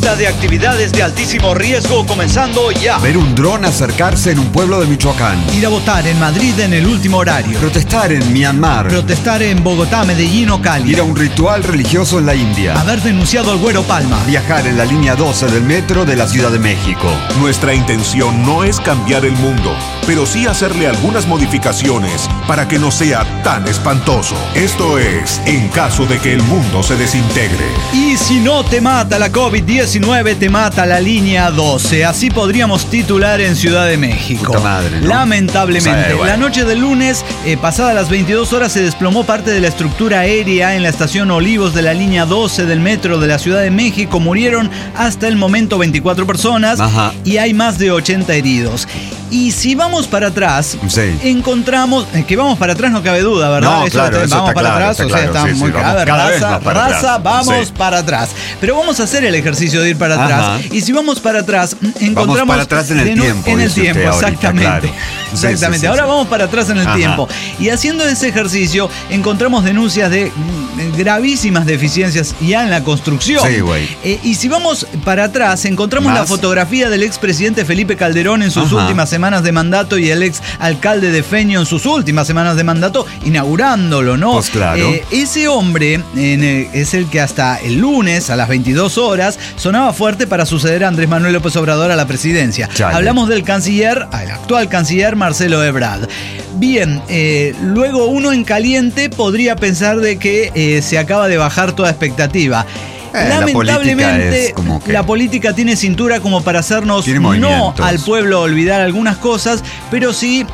lista de actividades de altísimo riesgo comenzando ya. Ver un dron acercarse en un pueblo de Michoacán. Ir a votar en Madrid en el último horario. Protestar en Myanmar. Protestar en Bogotá, Medellín o Cali. Ir a un ritual religioso en la India. Haber denunciado al Güero Palma. Viajar en la línea 12 del metro de la Ciudad de México. Nuestra intención no es cambiar el mundo, pero sí hacerle algunas modificaciones para que no sea tan espantoso. Esto es, en caso de que el mundo se desintegre. Y si no te mata la COVID-19, te mata la línea 12. Así podríamos titular en Ciudad de México. Puta madre, ¿no? Lamentablemente, Sí, bueno. la noche del lunes, pasada las 22 horas, se desplomó parte de la estructura aérea en la estación Olivos de la línea 12 del metro de la Ciudad de México. Murieron hasta el momento 24 personas. Ajá. Y hay más de 80 heridos. Y si vamos para atrás, Sí. encontramos que vamos para atrás, no cabe duda, ¿verdad? No, claro, eso vamos está para claro, atrás, está o sea, claro, está sí, muy sí, vamos a ver, cada vez raza, más para raza, atrás. vamos Sí. para atrás. Pero vamos a hacer el ejercicio de ir para atrás. Ajá. Y si vamos para atrás, encontramos... Vamos para atrás en el tiempo, En el dice tiempo, usted ahorita, exactamente. claro. Sí, Exactamente. sí, sí, Ahora sí. vamos para atrás en el Ajá. tiempo. Y haciendo ese ejercicio, encontramos denuncias de gravísimas deficiencias ya en la construcción. Sí, güey. Y si vamos para atrás, encontramos ¿Más? la fotografía del expresidente Felipe Calderón en sus Ajá. últimas semanas de mandato y el ex alcalde de Feño en sus últimas semanas de mandato, inaugurándolo, ¿no? Pues claro. Ese hombre es el que hasta el lunes a las 22 horas sonaba fuerte para suceder a Andrés Manuel López Obrador a la presidencia. Chale. Hablamos del canciller, el actual canciller Marcelo Ebrard. Bien, luego uno en caliente podría pensar de que se acaba de bajar toda expectativa. La Lamentablemente, política es como que- la política tiene cintura como para hacernos Tiene no movimientos. al pueblo olvidar algunas cosas, pero sí,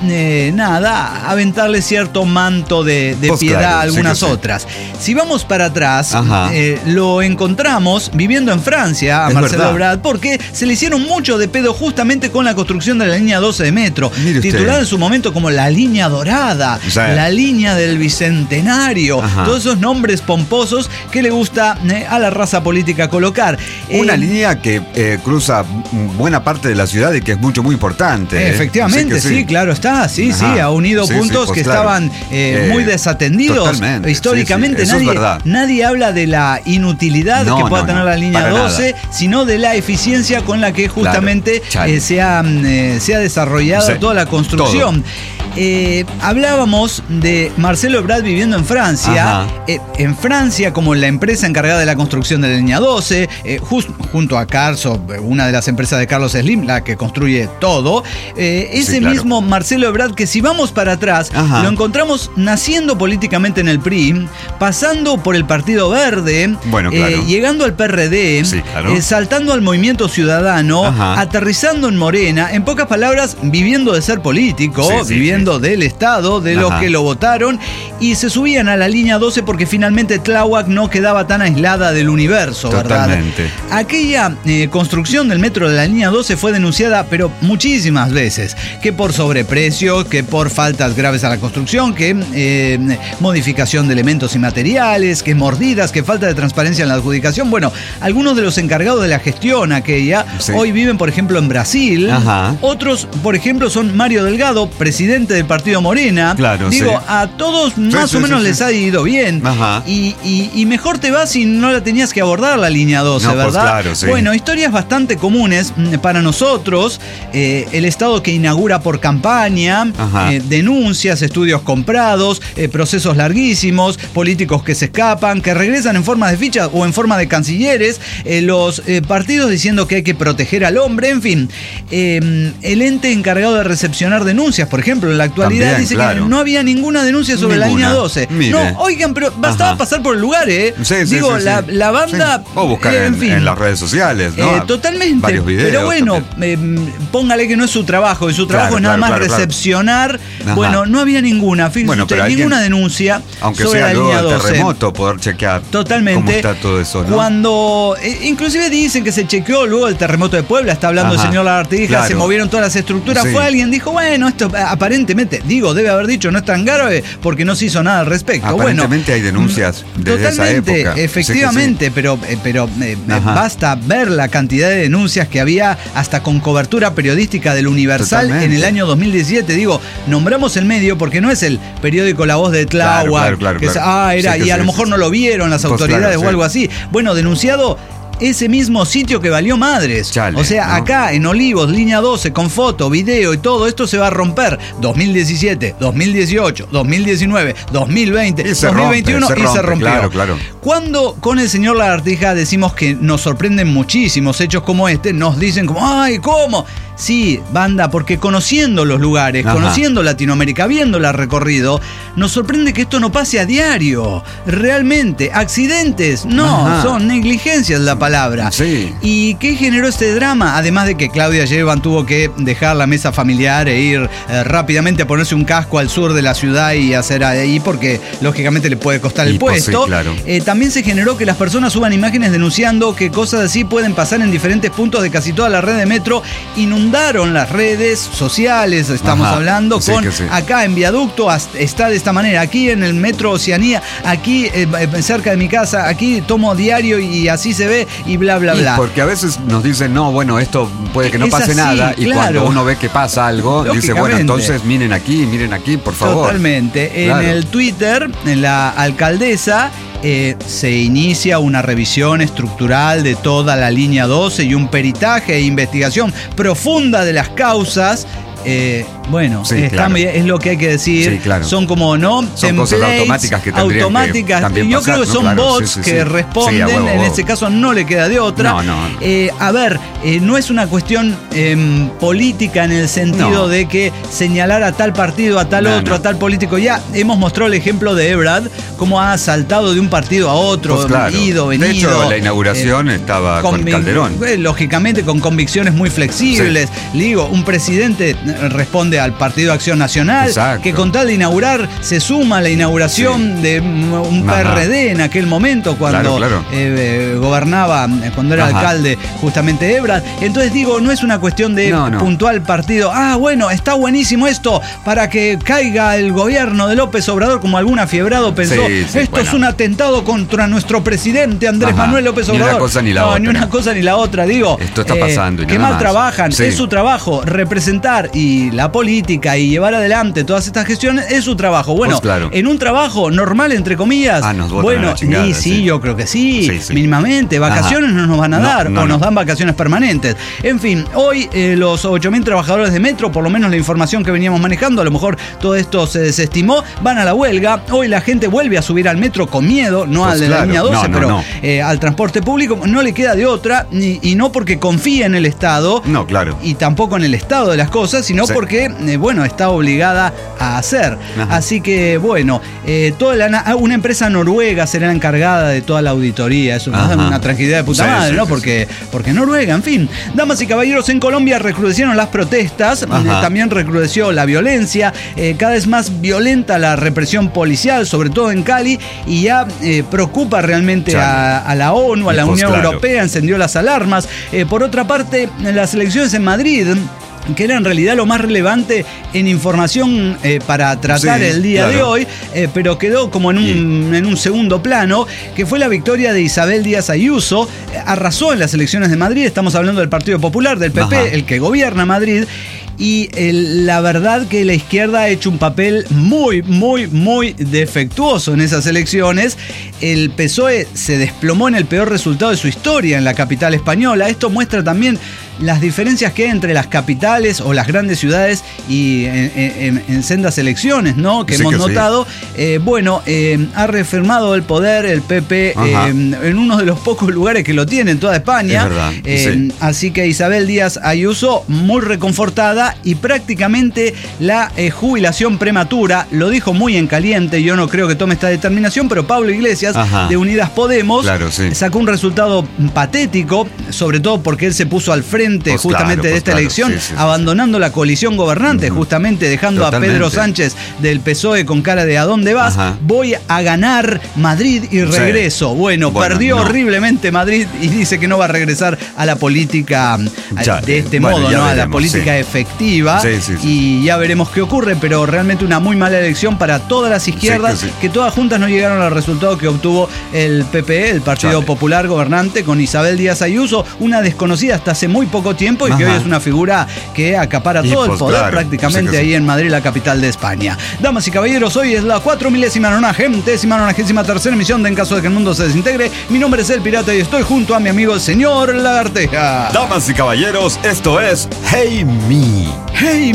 aventarle cierto manto de Pues piedad claro, a sí algunas que sí. otras. Si vamos para atrás, Ajá. lo encontramos viviendo en Francia a Es Marcelo verdad. Ebrard, porque se le hicieron mucho de pedo justamente con la construcción de la línea 12 de metro, Mire usted. titulada en su momento como la línea dorada, Sí. la línea del bicentenario, Ajá. todos esos nombres pomposos que le gusta a la raza política colocar. Una línea que cruza buena parte de la ciudad y que es muy importante. Efectivamente, Sí sí, que claro está, sí, Ajá. sí, ha unido Sí, puntos sí, pues que claro. estaban muy desatendidos. Totalmente, Históricamente sí, sí, eso es verdad. nadie habla de la inutilidad No, que pueda no, tener no, la línea para 12, sino de la eficiencia con la que justamente Claro, chale. se ha desarrollado Sí, toda la construcción. Hablábamos de Marcelo Ebrard viviendo en Francia. Ajá. En Francia, como la empresa encargada de la construcción de la línea 12, junto a Carso, una de las empresas de Carlos Slim, la que construye todo. Ese claro. mismo Marcelo Ebrard, que si vamos para atrás, Ajá. lo encontramos naciendo políticamente en el PRI, pasando por el Partido Verde, Bueno, claro. llegando al PRD, Sí, claro. saltando al Movimiento Ciudadano, Ajá. aterrizando en Morena, en pocas palabras, viviendo de ser político, Sí, sí, viviendo del Estado, de los Ajá. que lo votaron, y se subían a la línea 12 porque finalmente Tláhuac no quedaba tan aislada del universo, ¿verdad? Totalmente. Aquella construcción del metro de la línea 12 fue denunciada, pero muchísimas veces, que por sobreprecio, que por faltas graves a la construcción, que modificación de elementos y materiales, que mordidas, que falta de transparencia en la adjudicación. Bueno, algunos de los encargados de la gestión aquella Sí. hoy viven, por ejemplo, en Brasil. Ajá. Otros, por ejemplo, son Mario Delgado, presidente del Partido Morena. Claro, Digo, sí. a todos más sí, o menos sí, les sí. ha ido bien. Ajá. Y mejor te va si no la tenías que abordar la línea 12, No, pues ¿verdad? claro, sí. Bueno, historias bastante comunes para nosotros. El Estado que inaugura por campaña, Ajá. denuncias, estudios comprados, procesos larguísimos, políticos que se escapan, que regresan en forma de fichas o en forma de cancilleres, los partidos diciendo que hay que proteger al hombre, en fin. El ente encargado de recepcionar denuncias, por ejemplo, en la actualidad También, dice claro. que no había ninguna denuncia sobre la Ninguna. línea 12. Mire. No, oigan, pero bastaba Ajá. pasar por el lugar, ¿eh? Sí, sí, Digo, sí, la, sí. la banda... Sí. O buscar en las redes sociales, ¿no? Totalmente. Varios videos. Pero bueno, póngale que no es su trabajo. Y su trabajo es nada más recepcionar. Ajá. Bueno, no había ninguna. Fíjense Bueno, usted, pero alguien, ninguna denuncia aunque sobre sea la luego línea del 12. terremoto, poder chequear Totalmente. cómo está todo eso, ¿no? Cuando, inclusive dicen que se chequeó luego del terremoto de Puebla, está hablando Ajá. el señor Lagartija, Claro. se movieron todas las estructuras, Sí. fue alguien, dijo, bueno, esto aparentemente, debe haber dicho, no es tan grave porque no se hizo nada al respecto. Aparentemente Bueno, hay denuncias desde esa totalmente, época. efectivamente, Sí que sí. pero Ajá. basta ver la cantidad de denuncias que había hasta con cobertura periodística del Universal Totalmente. en el año 2017. Digo, nombramos el medio porque no es el periódico La Voz de Tláhuac, Claro, que claro. era, Sí que y a sí, lo mejor sí, no sí. lo vieron las Pues autoridades claro, o sí. algo así. Bueno, denunciado ese mismo sitio que valió madres. Chale, o sea, ¿no? acá en Olivos, línea 12, con foto, video y todo esto se va a romper 2017, 2018, 2019, 2020, Y se 2021 rompe, y se rompió. Claro, claro. Cuando con el señor Lagartija decimos que nos sorprenden muchísimos hechos como este, nos dicen como, ¡ay, cómo! Sí, banda, porque conociendo los lugares, Ajá. conociendo Latinoamérica, viéndola recorrido, nos sorprende que esto no pase a diario. Realmente, accidentes, no, Ajá. son negligencias la palabra. Sí. ¿Y qué generó este drama? Además de que Claudia Sheinbaum tuvo que dejar la mesa familiar e ir rápidamente a ponerse un casco al sur de la ciudad y hacer ahí, porque lógicamente le puede costar el Y, pues, puesto. sí, claro. También se generó que las personas suban imágenes denunciando que cosas así pueden pasar en diferentes puntos de casi toda la red de metro. Inundaron las redes sociales, estamos Ajá, hablando sí con que sí. acá en Viaducto está de esta manera, aquí en el metro Oceanía, aquí cerca de mi casa, aquí tomo diario y así se ve y bla bla Y bla. porque a veces nos dicen, no, bueno, esto puede que no Es pase así, nada. Y claro. cuando uno ve que pasa algo, dice, bueno, Lógicamente. entonces miren aquí, por favor. Totalmente. Claro. En el Twitter, en la alcaldesa, se inicia una revisión estructural de toda la línea 12 y un peritaje e investigación profunda de las causas. Bueno, Sí, está claro. bien, es lo que hay que decir. Sí, claro. Son como, ¿no? Son cosas templates automáticas que tendrían automáticas. que también Yo pasar, creo que ¿no? son Claro, bots sí, sí, que sí. responden. Sí, a huevo, en huevo. este caso no le queda de otra. No. A ver, no es una cuestión política en el sentido No. de que señalar a tal partido, a tal No, otro, no. a tal político. Ya hemos mostrado el ejemplo de Ebrard, cómo ha saltado de un partido a otro, Pues claro. ido, venido. De hecho, la inauguración estaba con Calderón. Lógicamente, con convicciones muy flexibles. Le digo, un presidente responde al Partido Acción Nacional, Exacto. que con tal de inaugurar se suma a la inauguración de un Ajá. PRD en aquel momento cuando Claro. gobernaba, cuando era Ajá. alcalde justamente Ebrard. Entonces digo, no es una cuestión de No. puntual partido. Ah, bueno, está buenísimo esto para que caiga el gobierno de López Obrador, como algún afiebrado pensó. Sí, Esto bueno. es un atentado contra nuestro presidente Andrés Ajá. Manuel López Ni una Obrador. cosa ni la no, otra. ni una cosa ni la otra. Digo, Esto está pasando y que nada mal más. trabajan, Sí. es su trabajo. Representar y la política y llevar adelante todas estas gestiones es su trabajo. Bueno, Pues claro. en un trabajo normal, entre comillas. Nos botan a bueno, la chingada, sí, sí. yo creo que sí, Sí. mínimamente. Vacaciones Ajá. no nos van a No, dar, no, o nos no. dan vacaciones permanentes. En fin, hoy los 8.000 trabajadores de Metro, por lo menos la información que veníamos manejando, a lo mejor todo esto se desestimó, van a la huelga. Hoy la gente vuelve a subir al metro con miedo, no Pues al de claro. la línea 12, No, pero no. al transporte público. No le queda de otra, y no porque confíe en el Estado, No, claro. y tampoco en el estado de las cosas, sino Sí. porque, bueno, está obligada a hacer. Ajá. Así que, bueno, una empresa noruega será la encargada de toda la auditoría. Eso nos da Ajá. una tranquilidad de puta Sí, madre, sí, ¿no? sí, Porque Noruega, en fin. Damas y caballeros, en Colombia recrudecieron las protestas, Ajá. también recrudeció la violencia, cada vez más violenta la represión policial, sobre todo en Cali, y ya preocupa realmente a la ONU, a la Pues Unión claro. Europea, encendió las alarmas. Por otra parte, las elecciones en Madrid, que era en realidad lo más relevante en información para tratar Sí, el día claro. de hoy, pero quedó como en un segundo plano, que fue la victoria de Isabel Díaz Ayuso. Arrasó en las elecciones de Madrid, estamos hablando del Partido Popular, del PP, Ajá. el que gobierna Madrid. Y la verdad que la izquierda ha hecho un papel muy, muy, muy defectuoso en esas elecciones. El PSOE se desplomó en el peor resultado de su historia en la capital española. Esto muestra también las diferencias que hay entre las capitales o las grandes ciudades y en sendas elecciones, ¿no? Que Sí hemos que sí. notado. Ha reafirmado el poder el PP Ajá. en uno de los pocos lugares que lo tiene en toda España. Es verdad, sí. Así que Isabel Díaz Ayuso, muy reconfortada, y prácticamente la jubilación prematura, lo dijo muy en caliente. Yo no creo que tome esta determinación, pero Pablo Iglesias, Ajá. de Unidas Podemos, Claro, sí. sacó un resultado patético, sobre todo porque él se puso al frente Pues justamente claro, de pues esta claro, elección, sí, sí, sí, abandonando la coalición gobernante, justamente dejando Totalmente. a Pedro Sánchez del PSOE con cara de ¿a dónde vas? Ajá. Voy a ganar Madrid y regreso. Bueno, perdió no. horriblemente Madrid y dice que no va a regresar a la política Ya, de este bueno, modo, ya ¿no? A la veremos, política sí. efectiva. Sí, sí, sí. Y ya veremos qué ocurre, pero realmente una muy mala elección para todas las izquierdas, Sí, que sí. que todas juntas no llegaron al resultado que obtuvo el PP, el Partido Chale. Popular gobernante, con Isabel Díaz Ayuso, una desconocida hasta hace muy poco poco tiempo y que Ajá. hoy es una figura que acapara Y todo el pues, poder claro, prácticamente sí que sí. ahí en Madrid, la capital de España. Damas y caballeros, hoy es la 4.093ª emisión de En Caso de que el Mundo se Desintegre. Mi nombre es El Pirata y estoy junto a mi amigo el señor Lagarteja. Damas y caballeros, esto es Hey Me. ¡Hey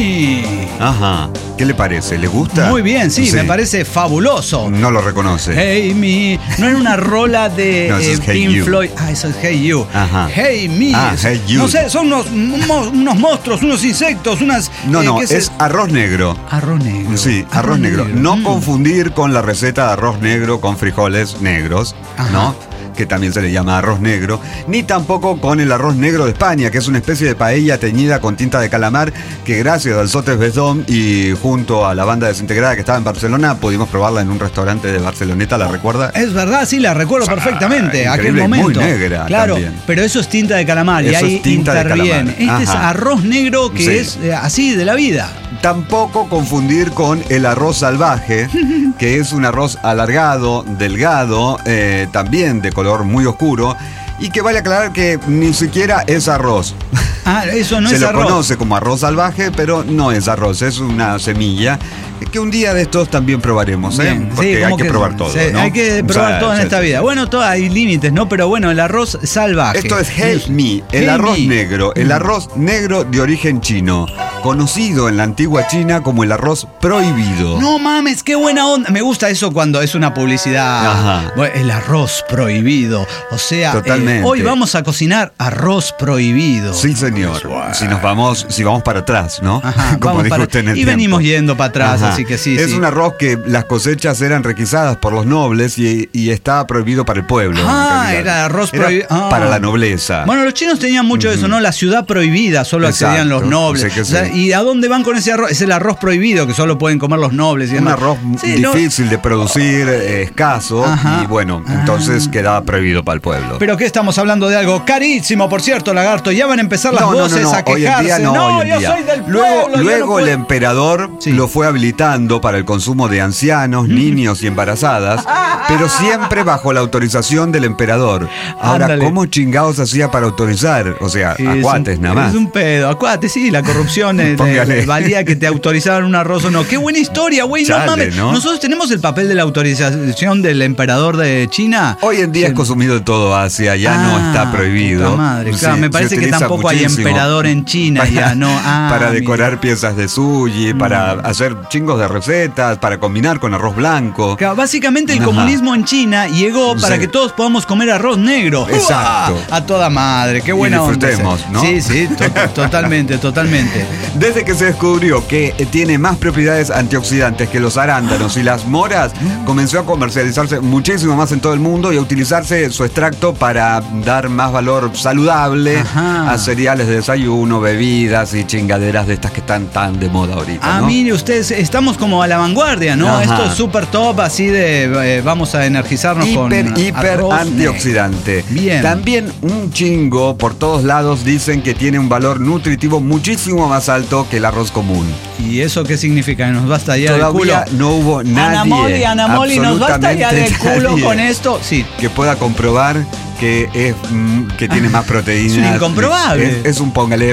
Me! Ajá. ¿Qué le parece? ¿Le gusta? Muy bien, sí, me parece fabuloso. No lo reconoce. Hey Me. No era una rola de No, eso es Hey Pink You. Floyd. Ah, eso es Hey You. Ajá. Hey Me. Ah, Hey You. No sé, son unos monstruos, unos insectos, unas... No, ¿qué es arroz negro. Arroz negro. Sí, arroz negro. No confundir con la receta de arroz negro con frijoles negros, Ajá. ¿no? Que también se le llama arroz negro, ni tampoco con el arroz negro de España, que es una especie de paella teñida con tinta de calamar, que gracias al Sotes Besdom y junto a la banda desintegrada que estaba en Barcelona, pudimos probarla en un restaurante de Barceloneta, ¿la recuerda? Es verdad, sí, la recuerdo perfectamente. Aquel increíble, momento. muy negra claro, también. pero eso es tinta de calamar y Eso ahí es tinta de interviene. calamar. Este es Ajá. arroz negro que Sí. es así de la vida. Tampoco confundir con el arroz salvaje, que es un arroz alargado, delgado, también de color muy oscuro, y que vale aclarar que ni siquiera es arroz. Ah, eso no Se es lo arroz. conoce como arroz salvaje, pero no es arroz, es una semilla que un día de estos también probaremos, Bien, porque sí, hay como que probar todo, sí, ¿no? hay que probar Sí, todo en sí, esta sí, vida. sí. Bueno, hay límites, ¿no? Pero bueno, el arroz salvaje. Esto es Hey Me, el Hey arroz Me. negro, el arroz negro de origen chino, conocido en la antigua China como el arroz prohibido. No mames, qué buena onda. Me gusta eso cuando es una publicidad. Ajá. Bueno, el arroz prohibido. O sea, Totalmente. hoy vamos a cocinar arroz prohibido. Sí, señor. Wow. Si vamos para atrás, ¿no? Ajá, Como vamos dijo para- usted en el y venimos tiempo. yendo para atrás, Ajá. así que sí. Es sí. un arroz que las cosechas eran requisadas por los nobles y estaba prohibido para el pueblo. Ah, en realidad. era arroz Era prohibido. Ah. para la nobleza. Bueno, los chinos tenían mucho de eso, ¿no? La ciudad prohibida, solo accedían Exacto, los nobles. sí que O sea, sí. ¿y a dónde van con ese arroz? Es el arroz prohibido, que solo pueden comer los nobles. Y Un demás. arroz Sí, no- difícil de producir, escaso, Ajá. y bueno, entonces quedaba prohibido para el pueblo. Pero que estamos hablando de algo carísimo, por cierto, Lagarto. Ya van a empezar las No, voces a hoy en quejarse. día no, hoy en yo día. soy del Luego, pueblo. yo luego no el puedo. emperador Sí. lo fue habilitando para el consumo de ancianos, niños y embarazadas, pero siempre bajo la autorización del emperador. Ahora, Ándale. ¿cómo chingados hacía para autorizar? O sea, Es acuates un- nada más. Es un pedo. Acuate, sí, la corrupción Póngale. valía que te autorizaban un arroz o no. Qué buena historia, güey. No Chale, mames. ¿no? Nosotros tenemos el papel de la autorización del emperador de China. Hoy en día Sí. es consumido de todo Asia, ya no está prohibido. Puta madre, claro, Sí, me se parece que utiliza tampoco hay muchísimo emperador en China ya, ¿no? Ah, para mira. decorar piezas de sushi, para hacer chingos de recetas, para combinar con arroz blanco. Claro, básicamente el Ajá. comunismo en China llegó para Sí. que todos podamos comer arroz negro. Exacto. ¡Uah! A toda madre, qué buena onda. disfrutemos, ¿no? Sí, sí, totalmente, totalmente. Desde que se descubrió que tiene más propiedades antioxidantes que los arándanos y las moras, comenzó a comercializarse muchísimo más en todo el mundo y a utilizarse su extracto para dar más valor saludable Ajá. a cereales de desayuno, bebidas y chingaderas de estas que están tan de moda ahorita, Ah, ¿no? mire, ustedes, estamos como a la vanguardia, ¿no? Ajá. Esto es súper top, así de vamos a energizarnos con Hiper arroz antioxidante. Bien. También un chingo, por todos lados dicen que tiene un valor nutritivo muchísimo más alto que el arroz común. negro. ¿Y eso qué significa? ¿Que nos va a estallar el culo? Todavía no hubo nadie, Ana Moli, ¿nos va a estallar el absolutamente culo nadie, con esto? Sí. que pueda comprobar que es que tiene más proteínas. Es un incomprobable. Es un póngale.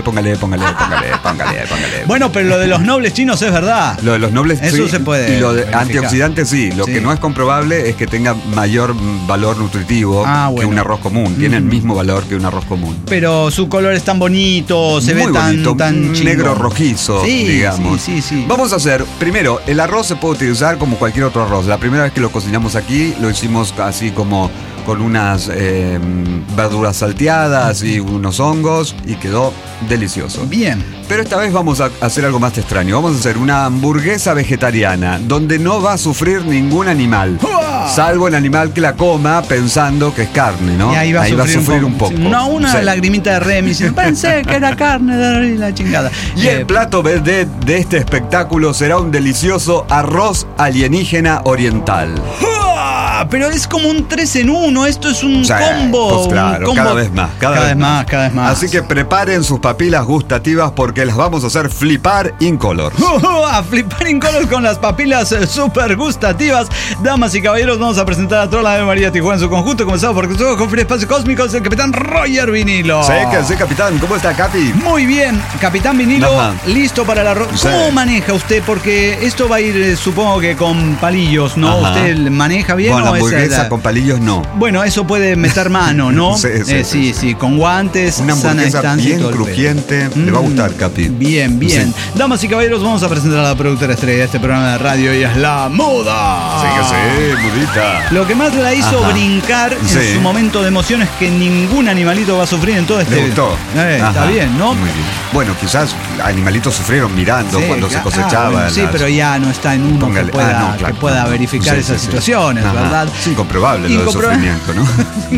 Bueno, pero lo de los nobles chinos es verdad. Lo de los nobles Eso sí, se puede y lo de verificar. antioxidantes sí. Lo Sí. que no es comprobable es que tenga mayor valor nutritivo Ah, que bueno. un arroz común. Tiene el mismo valor que un arroz común. Pero su color es tan bonito, se Muy ve tan, bonito, tan chingón. negro rojizo, Sí, digamos. sí. Vamos a hacer, primero, el arroz se puede utilizar como cualquier otro arroz. La primera vez que lo cocinamos aquí, lo hicimos así como con unas verduras salteadas y unos hongos y quedó delicioso. Bien. Pero esta vez vamos a hacer algo más extraño. Vamos a hacer una hamburguesa vegetariana donde no va a sufrir ningún animal. ¡Uah! Salvo el animal que la coma pensando que es carne, ¿no? Y ahí va a sufrir un poco. No, una Sí. lagrimita de Remy. Pensé que era carne de la chingada. Y el plato de este espectáculo será un delicioso arroz alienígena oriental. ¡Uah! pero es como un 3 en 1. Esto es un combo. Pues claro, un combo. cada vez más. Cada vez más. Así que preparen sus papilas gustativas porque las vamos a hacer flipar incolor. A flipar incolor con las papilas super gustativas. Damas y caballeros, vamos a presentar a Trola de María Tijuana en su conjunto. Comenzamos por Conferir Espacio Cósmicos, el capitán Roger Vinilo. Sí, capitán. ¿Cómo está, Capi? Muy bien, capitán Vinilo, listo para la... ¿Cómo maneja usted? Porque esto va a ir, supongo que con palillos, ¿no? Ajá. ¿Usted maneja bien? Con la o hamburguesa con palillos no. Bueno, eso puede meter mano, ¿no? Sí, con guantes, una sana hamburguesa distancia bien y todo el crujiente. Le va a gustar, Capi. Bien. Sí. Damas y caballeros, vamos a presentar a la productora estrella de este programa de radio y es la Muda. Sí, mudita. Lo que más la hizo brincar en su momento de emoción es que ningún animalito va a sufrir en todo este... Le gustó. Está bien, ¿no? Muy bien. Bueno, quizás animalitos sufrieron mirando cuando se cosechaba. Bueno, sí, pero ya no está en uno que pueda verificar esas situaciones, ¿verdad? Es incomprobable lo del sufrimiento, ¿no?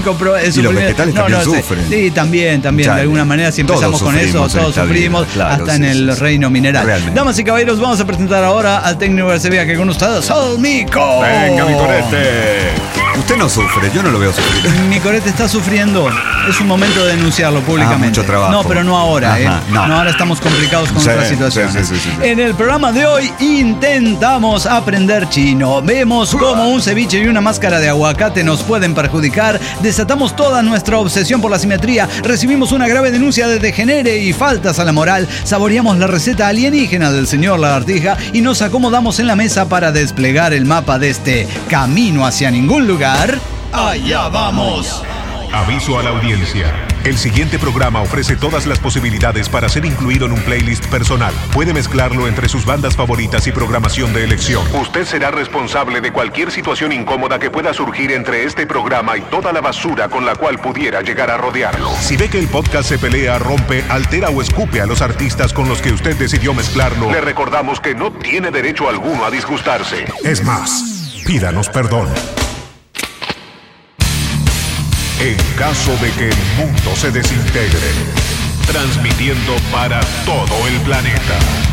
Y los vegetales también sufren. Sí, también. De alguna manera, si empezamos con eso, todos sufrimos, hasta en el reino mineral. Realmente. Damas y caballeros, vamos a presentar ahora al técnico de Sevilla que con ustedes, Sol Mico. Venga, mi corete. Usted no sufre, yo no lo veo sufrir. Mi corete está sufriendo. Es un momento de denunciarlo públicamente. Mucho trabajo. No, pero no ahora, No, ahora estamos complicados con otras situaciones. Sí. En el programa de hoy intentamos aprender chino. Vemos cómo un ceviche y una máscara de aguacate nos pueden perjudicar. Desatamos toda nuestra obsesión por la simetría. Recibimos una grave denuncia de degenere y faltas a la moral. Saboreamos la receta alienígena del señor Lagartija y nos acomodamos en la mesa para desplegar el mapa de este camino hacia ningún lugar. ¡Allá vamos! Aviso a la audiencia. El siguiente programa ofrece todas las posibilidades para ser incluido en un playlist personal. Puede mezclarlo entre sus bandas favoritas y programación de elección. Usted será responsable de cualquier situación incómoda que pueda surgir entre este programa y toda la basura con la cual pudiera llegar a rodearlo. Si ve que el podcast se pelea, rompe, altera o escupe a los artistas con los que usted decidió mezclarlo, le recordamos que no tiene derecho alguno a disgustarse. Es más, pídanos perdón. En caso de que el mundo se desintegre, transmitiendo para todo el planeta.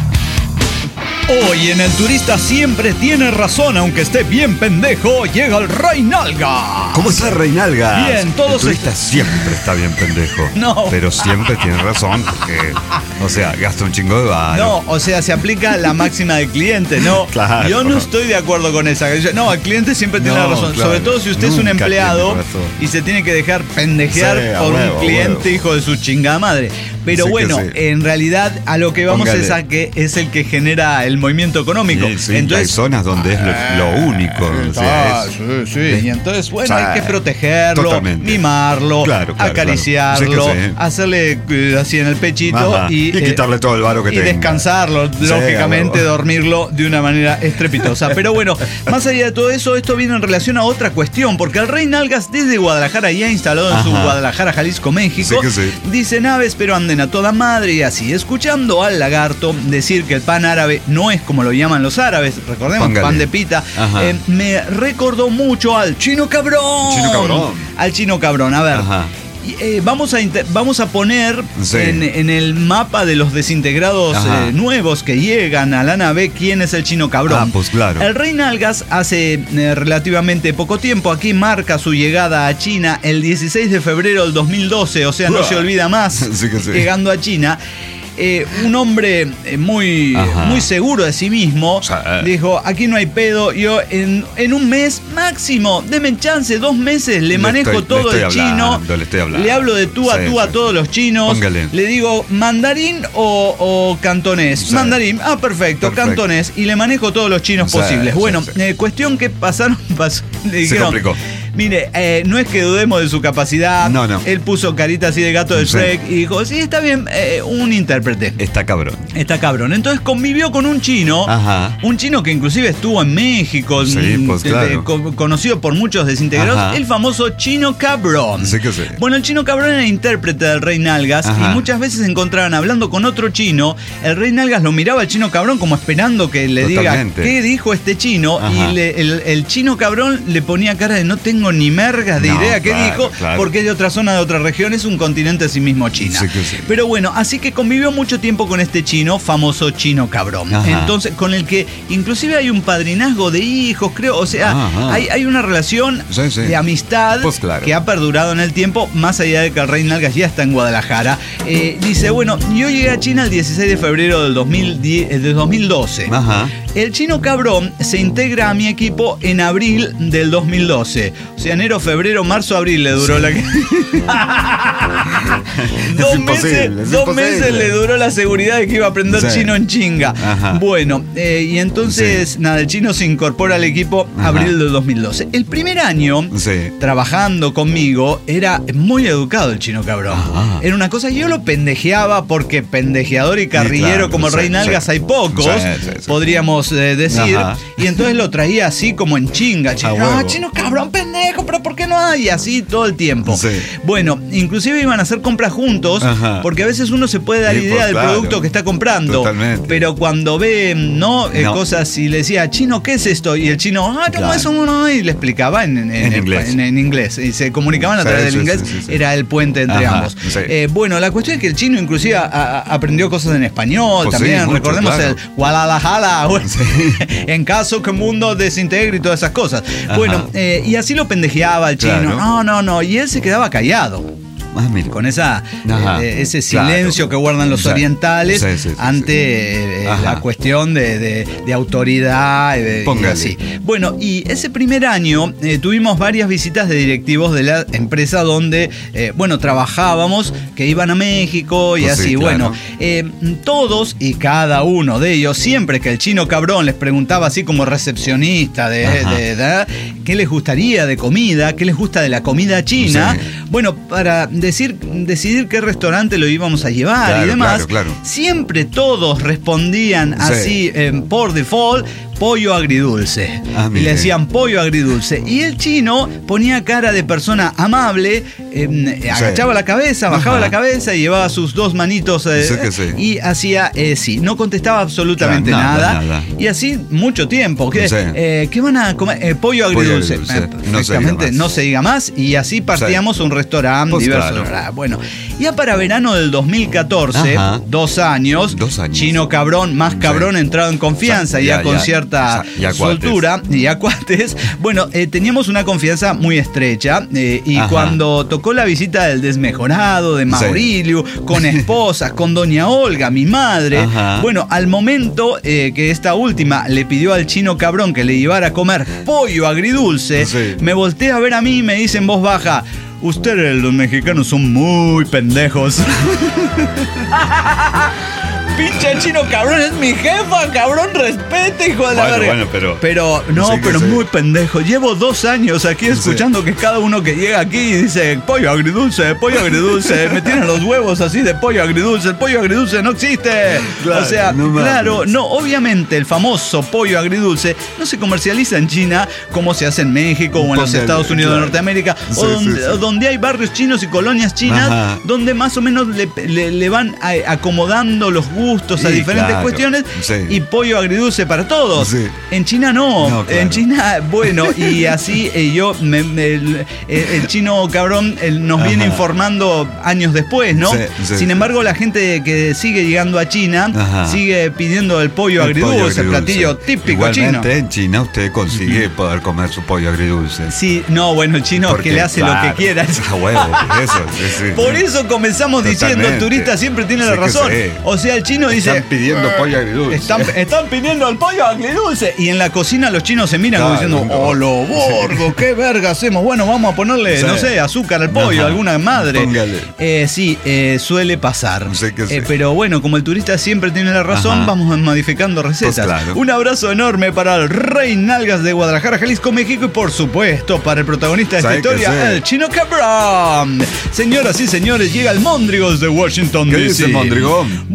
Hoy en El Turista siempre tiene razón, aunque esté bien pendejo, llega el Rey Nalga. ¿Cómo está Rey Nalga? Bien, todos... El turista siempre está bien pendejo. No. Pero siempre tiene razón, porque, gasta un chingo de varo. No, se aplica la máxima del cliente, ¿no? Claro. Yo no estoy de acuerdo con esa. No, el cliente siempre tiene razón. Claro. Sobre todo si usted es un empleado y se tiene que dejar pendejear por un cliente hijo de su chingada madre. Pero en realidad a lo que vamos es a que es el que genera el movimiento económico. Sí, entonces, hay zonas donde es lo único. Y entonces, hay que protegerlo, mimarlo, acariciarlo, hacerle así en el pechito y quitarle todo el varo que tenga. Y descansarlo, lógicamente, dormirlo de una manera estrepitosa. Pero bueno, más allá de todo eso, esto viene en relación a otra cuestión, porque el Rey Nalgas desde Guadalajara, ya instalado en su Guadalajara, Jalisco, México, dice naves, pero anden a toda madre y así. Escuchando al lagarto decir que el pan árabe no es como lo llaman los árabes, recordemos, pan de pita, me recordó mucho al chino cabrón. Al chino cabrón, a ver. Vamos a poner en el mapa de los desintegrados nuevos que llegan a la nave quién es el chino cabrón. Pues claro. El Rey Nalgas hace relativamente poco tiempo aquí marca su llegada a China el 16 de febrero del 2012, o sea, no se olvida más llegando a China. Un hombre muy seguro de sí mismo dijo, aquí no hay pedo, yo en un mes máximo, denme chance, 2 meses, le manejo todo el chino, le hablo de tú a tú a todos los chinos. Póngale. Le digo mandarín o cantonés. Mandarín, perfecto, cantonés, y le manejo todos los chinos posibles. Cuestión que le dijeron, se complicó. Mire, no es que dudemos de su capacidad. No. Él puso carita así de gato de Shrek y dijo, sí, está bien, un intérprete. Está cabrón. Entonces convivió con un chino, un chino que inclusive estuvo en México, conocido por muchos desintegrados, el famoso chino cabrón. Sí. Bueno, el chino cabrón era intérprete del Rey Nalgas y muchas veces se encontraban hablando con otro chino. El Rey Nalgas lo miraba al chino cabrón como esperando que le diga qué dijo este chino y el chino cabrón le ponía cara de no tengo tengo ni mergas de idea qué dijo, claro. porque es de otra zona, de otra región, es un continente en sí mismo, China. Sí que sí. Pero bueno, así que convivió mucho tiempo con este chino, famoso chino cabrón. Ajá. Entonces, con el que inclusive hay un padrinazgo de hijos, creo, o sea, hay una relación de amistad pues claro, que ha perdurado en el tiempo, más allá de que el Rey Nalgas ya está en Guadalajara. Dice, bueno, yo llegué a China el 16 de febrero del 2012. Ajá. El chino cabrón se integra a mi equipo en abril del 2012. O sea, enero, febrero, marzo, abril le duró la... Dos meses le duró la seguridad de que iba a aprender chino en chinga. Ajá. Bueno, y entonces, nada, el chino se incorpora al equipo abril del 2012. El primer año, trabajando conmigo, era muy educado el chino cabrón. Ajá. Era una cosa, yo lo pendejeaba porque pendejeador y carrillero como el Rey Nalgas hay pocos, podríamos decir. Ajá. Y entonces lo traía así como en chinga. Chino cabrón, pendejo, pero ¿por qué no hay? Y así todo el tiempo. Sí. Bueno, inclusive iban a hacer compras juntos, porque a veces uno se puede dar idea del producto que está comprando. Totalmente. Pero cuando ve, cosas y le decía, chino, ¿qué es esto? Y el chino, no, eso no, y le explicaba en inglés. Y se comunicaban a través del inglés. Era el puente entre ambos. Sí. Bueno, la cuestión es que el chino inclusive aprendió cosas en español, pues también, mucho, recordemos el Guadalajara, en caso que el mundo desintegre y todas esas cosas. Ajá. Bueno, y así lo pendejeaba el chino. Claro. No, y él se quedaba callado. Con ese silencio que guardan los orientales ante la cuestión de autoridad y así. Bueno, y ese primer año tuvimos varias visitas de directivos de la empresa donde, trabajábamos, que iban a México y así. Claro. Bueno, todos y cada uno de ellos, siempre que el chino cabrón les preguntaba así como recepcionista de qué les gustaría de comida, qué les gusta de la comida china, bueno, para decidir qué restaurante lo íbamos a llevar y demás. Claro. Siempre todos respondían así por default, pollo agridulce. Y le decían pollo agridulce. Y el chino ponía cara de persona amable, agachaba la cabeza, bajaba la cabeza y llevaba sus dos manitos y hacía no contestaba absolutamente nada. Y así mucho tiempo. ¿Qué van a comer? Pollo agridulce. Perfectamente, no se diga más. Y así partíamos a un restaurante diverso. Claro. Bueno, ya para verano del 2014, 2 años, chino cabrón, más cabrón, entrado en confianza, ya con cierta soltura y a cuates. Bueno, teníamos una confianza muy estrecha y cuando tocó la visita del desmejorado, de Maurilio, con esposas, con doña Olga, mi madre, bueno, al momento que esta última le pidió al chino cabrón que le llevara a comer pollo agridulce, me voltea a ver a mí y me dice en voz baja: ustedes los mexicanos son muy pendejos. Pinche chino cabrón, es mi jefa, cabrón, respete, hijo de la verga. Pero muy pendejo. Llevo 2 años aquí escuchando que cada uno que llega aquí dice pollo agridulce, me tiran los huevos así de pollo agridulce. El pollo agridulce no existe. Claro, o sea, obviamente el famoso pollo agridulce no se comercializa en China como se hace en México o en los Estados Unidos de Norteamérica, donde hay barrios chinos y colonias chinas donde más o menos le van acomodando los gustos a diferentes cuestiones y pollo agridulce para todos. En China no. En China, bueno, y así el chino cabrón nos viene informando años después, ¿no? Sin embargo, la gente que sigue llegando a China sigue pidiendo el pollo agridulce, el platillo típico chino. Igualmente en China usted consigue poder comer su pollo agridulce. El chino es que le hace lo que quiera. Por eso comenzamos diciendo, el turista siempre tiene la razón. O sea, el chino dice, están pidiendo pollo agridulce. Están pidiendo el pollo agridulce. Y en la cocina los chinos se miran como diciendo, ¡oh, lo borgo! ¿Qué verga hacemos? Bueno, vamos a ponerle, azúcar al pollo, alguna madre. Suele pasar. Pero bueno, como el turista siempre tiene la razón, vamos modificando recetas. Un abrazo enorme para el Rey Nalgas de Guadalajara, Jalisco, México. Y por supuesto, para el protagonista de esta historia, el chino cabrón. Señoras y señores, llega el Mondrigos de Washington, D.C. ¿Qué dice Mondrigo? Bueno,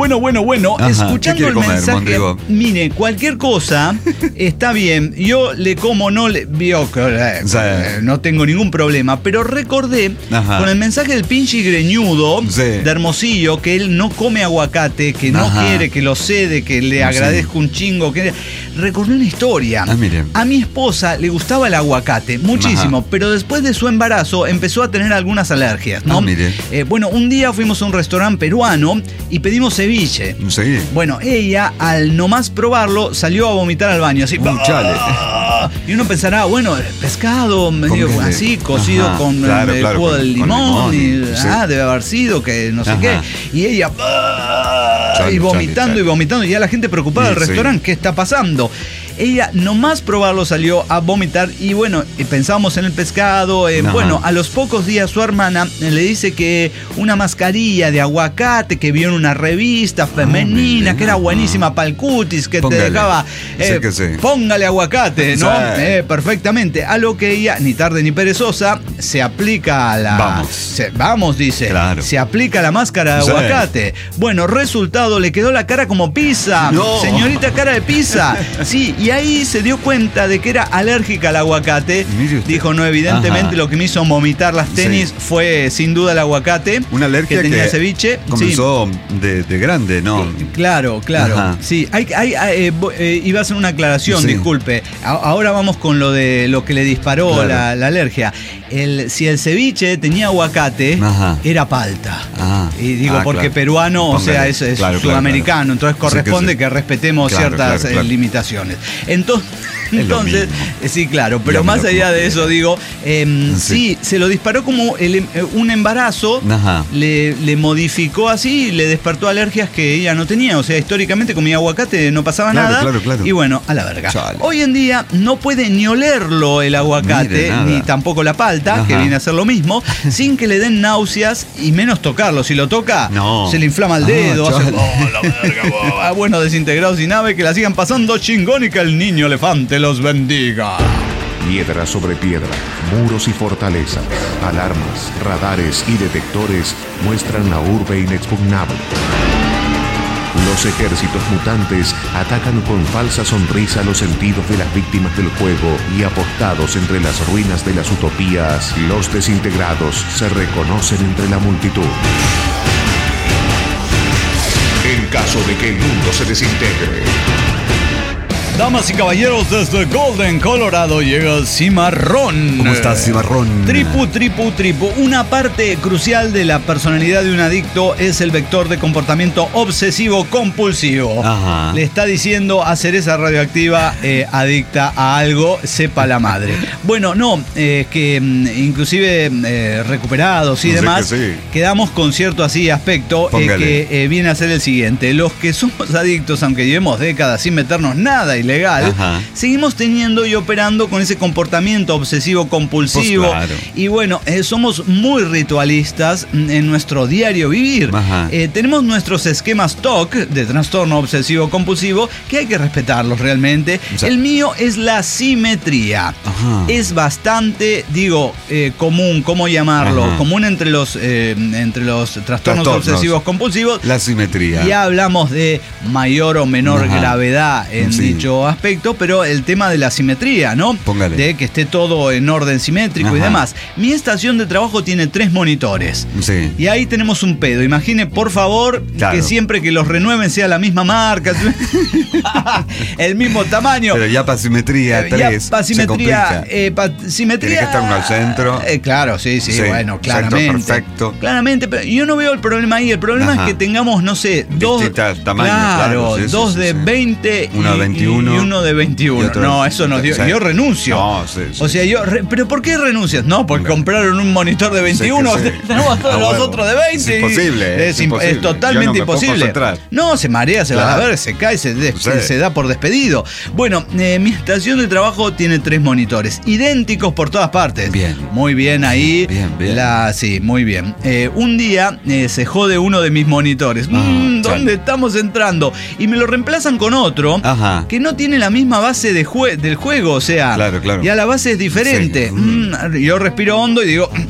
Bueno, Ajá, escuchando ¿qué quiere el comer, mensaje, Mondrigo? mire, cualquier cosa está bien. Yo le como, no le vio que Sí. no tengo ningún problema, pero recordé Ajá. con el mensaje del pinche greñudo Sí. de Hermosillo que él no come aguacate, que no Ajá. quiere, que lo cede, que le Sí. agradezco un chingo. Recordé una historia. Ah, mire. A mi esposa le gustaba el aguacate muchísimo, pero después de su embarazo empezó a tener algunas alergias, ¿no? Ah, mire. Bueno, un día fuimos a un restaurante peruano y pedimos ceviche. Sí. Bueno, ella, al nomás probarlo, salió a vomitar al baño, así. Chale. Y uno pensará, bueno, pescado medio Póngale. así, cocido Ajá, con claro, el claro, jugo con del limón, limón, y sí. debe haber sido que no sé Ajá. qué. Y ella Chale, y vomitando chale. y vomitando, y ya la gente preocupada del Sí, sí. restaurante, ¿qué está pasando? Ella nomás probarlo salió a vomitar y bueno, pensábamos en el pescado. Ajá. Bueno, a los pocos días su hermana le dice que una mascarilla de aguacate que vio en una revista femenina, mire. que era buenísima para el cutis, que Póngale. te dejaba, Sé que sí. póngale aguacate, ¿no? Sí. Perfectamente. A lo que ella, ni tarde ni perezosa, se aplica a la... Vamos. Vamos, dice. Claro. Se aplica la máscara de Sí. aguacate. Bueno, resultado, le quedó la cara como pizza. No. Señorita, cara de pizza. Sí, y ahí se dio cuenta de que era alérgica al aguacate. Mire usted. Dijo, no, evidentemente Ajá. lo que me hizo vomitar las tenis Sí. fue sin duda el aguacate. Una alergia que tenía que ceviche. comenzó de grande, ¿no? Claro, claro. Ajá. Sí, iba a hacer una aclaración, Sí. disculpe. Ahora vamos con lo de lo que le disparó Claro. la alergia. Si el ceviche tenía aguacate, Ajá. era palta. Ah. Y digo, Ah, porque claro. peruano, o sea, Póngale. es Claro, sudamericano, claro. entonces corresponde Sí que respetemos Claro, ciertas claro. limitaciones. Es lo Entonces, mismo. sí, claro, pero Dígamelo más allá como de eso, digo, sí, Sí. se lo disparó como un embarazo, Ajá. le modificó así y le despertó alergias que ella no tenía. O sea, históricamente comía aguacate, no pasaba Claro, nada. claro, claro. Y bueno, a la verga. Chale. Hoy en día no puede ni olerlo el aguacate, Mire, nada. ni tampoco la palta, Ajá. que viene a ser lo mismo, sin que le den náuseas y menos tocarlo. Si lo toca, No. se le inflama el dedo, Ah, hace, chale. la verga, bueno, desintegrados y nave, que la sigan pasando chingón y que el niño elefante los bendiga. Piedra sobre piedra, muros y fortalezas, alarmas, radares y detectores muestran la urbe inexpugnable. Los ejércitos mutantes atacan con falsa sonrisa los sentidos de las víctimas del juego y apostados entre las ruinas de las utopías, los desintegrados se reconocen entre la multitud. En caso de que el mundo se desintegre, Damas y caballeros, desde Golden, Colorado, llega el Cimarrón. ¿Cómo estás, Cimarrón? Tripu. Una parte crucial de la personalidad de un adicto es el vector de comportamiento obsesivo-compulsivo. Ajá. Le está diciendo a Cereza Radioactiva, adicta a algo, sepa la madre. Bueno, no, que inclusive recuperados y No sé demás, que sí. quedamos con cierto así aspecto Póngale. que viene a ser el siguiente. Los que somos adictos, aunque llevemos décadas sin meternos nada ilegal, Ajá. seguimos teniendo y operando con ese comportamiento obsesivo-compulsivo. Pues claro. Y bueno, somos muy ritualistas en nuestro diario vivir. Ajá. Tenemos nuestros esquemas TOC de trastorno obsesivo-compulsivo que hay que respetarlos realmente. O sea, el mío es la simetría. Ajá. Es bastante, común, ¿cómo llamarlo? Ajá. Común entre los trastornos Trastornos. obsesivos-compulsivos. La simetría. Ya hablamos de mayor o menor Ajá. gravedad en Sí. dicho aspecto, pero el tema de la simetría, ¿no? Póngale. De que esté todo en orden simétrico y Ajá. demás. Mi estación de trabajo tiene 3 monitores. Sí. Y ahí tenemos un pedo. Imagine, por favor, Claro. que siempre que los renueven sea la misma marca, el mismo tamaño. Pero ya para simetría, Ya, 3. pa' simetría, simetría. Tiene que estar uno al centro. Claro, sí, Sí, bueno, centro claramente. perfecto. Claramente, pero yo no veo el problema ahí. El problema Ajá. es que tengamos, no sé, dos. Distintos tamaños, Claro, claro, sí, sí, dos sí, de sí. 20 Uno de 21 y uno de 21. y otro No, de- eso no. sí. Yo renuncio. No, sí, sí. O sea, ¿pero por qué renuncias? No, porque compraron un monitor de 21. Sí. Tenemos todos Ah, los bueno. otros de 20. Es imposible, Es, es imposible. es totalmente Yo no me puedo imposible. concentrar. No, se marea, se va a Claro. ver, se cae, se Sí. da por despedido. Bueno, mi estación de trabajo tiene 3 monitores, idénticos por todas partes. Bien. Muy bien ahí. Bien. Sí, muy bien. Un día se jode uno de mis monitores. Ah, ¿Dónde estamos entrando? Y me lo reemplazan con otro Ajá. que no tiene la misma base del juego. O sea, Claro, claro. ya la base es diferente. Sí. Yo respiro hondo y digo, no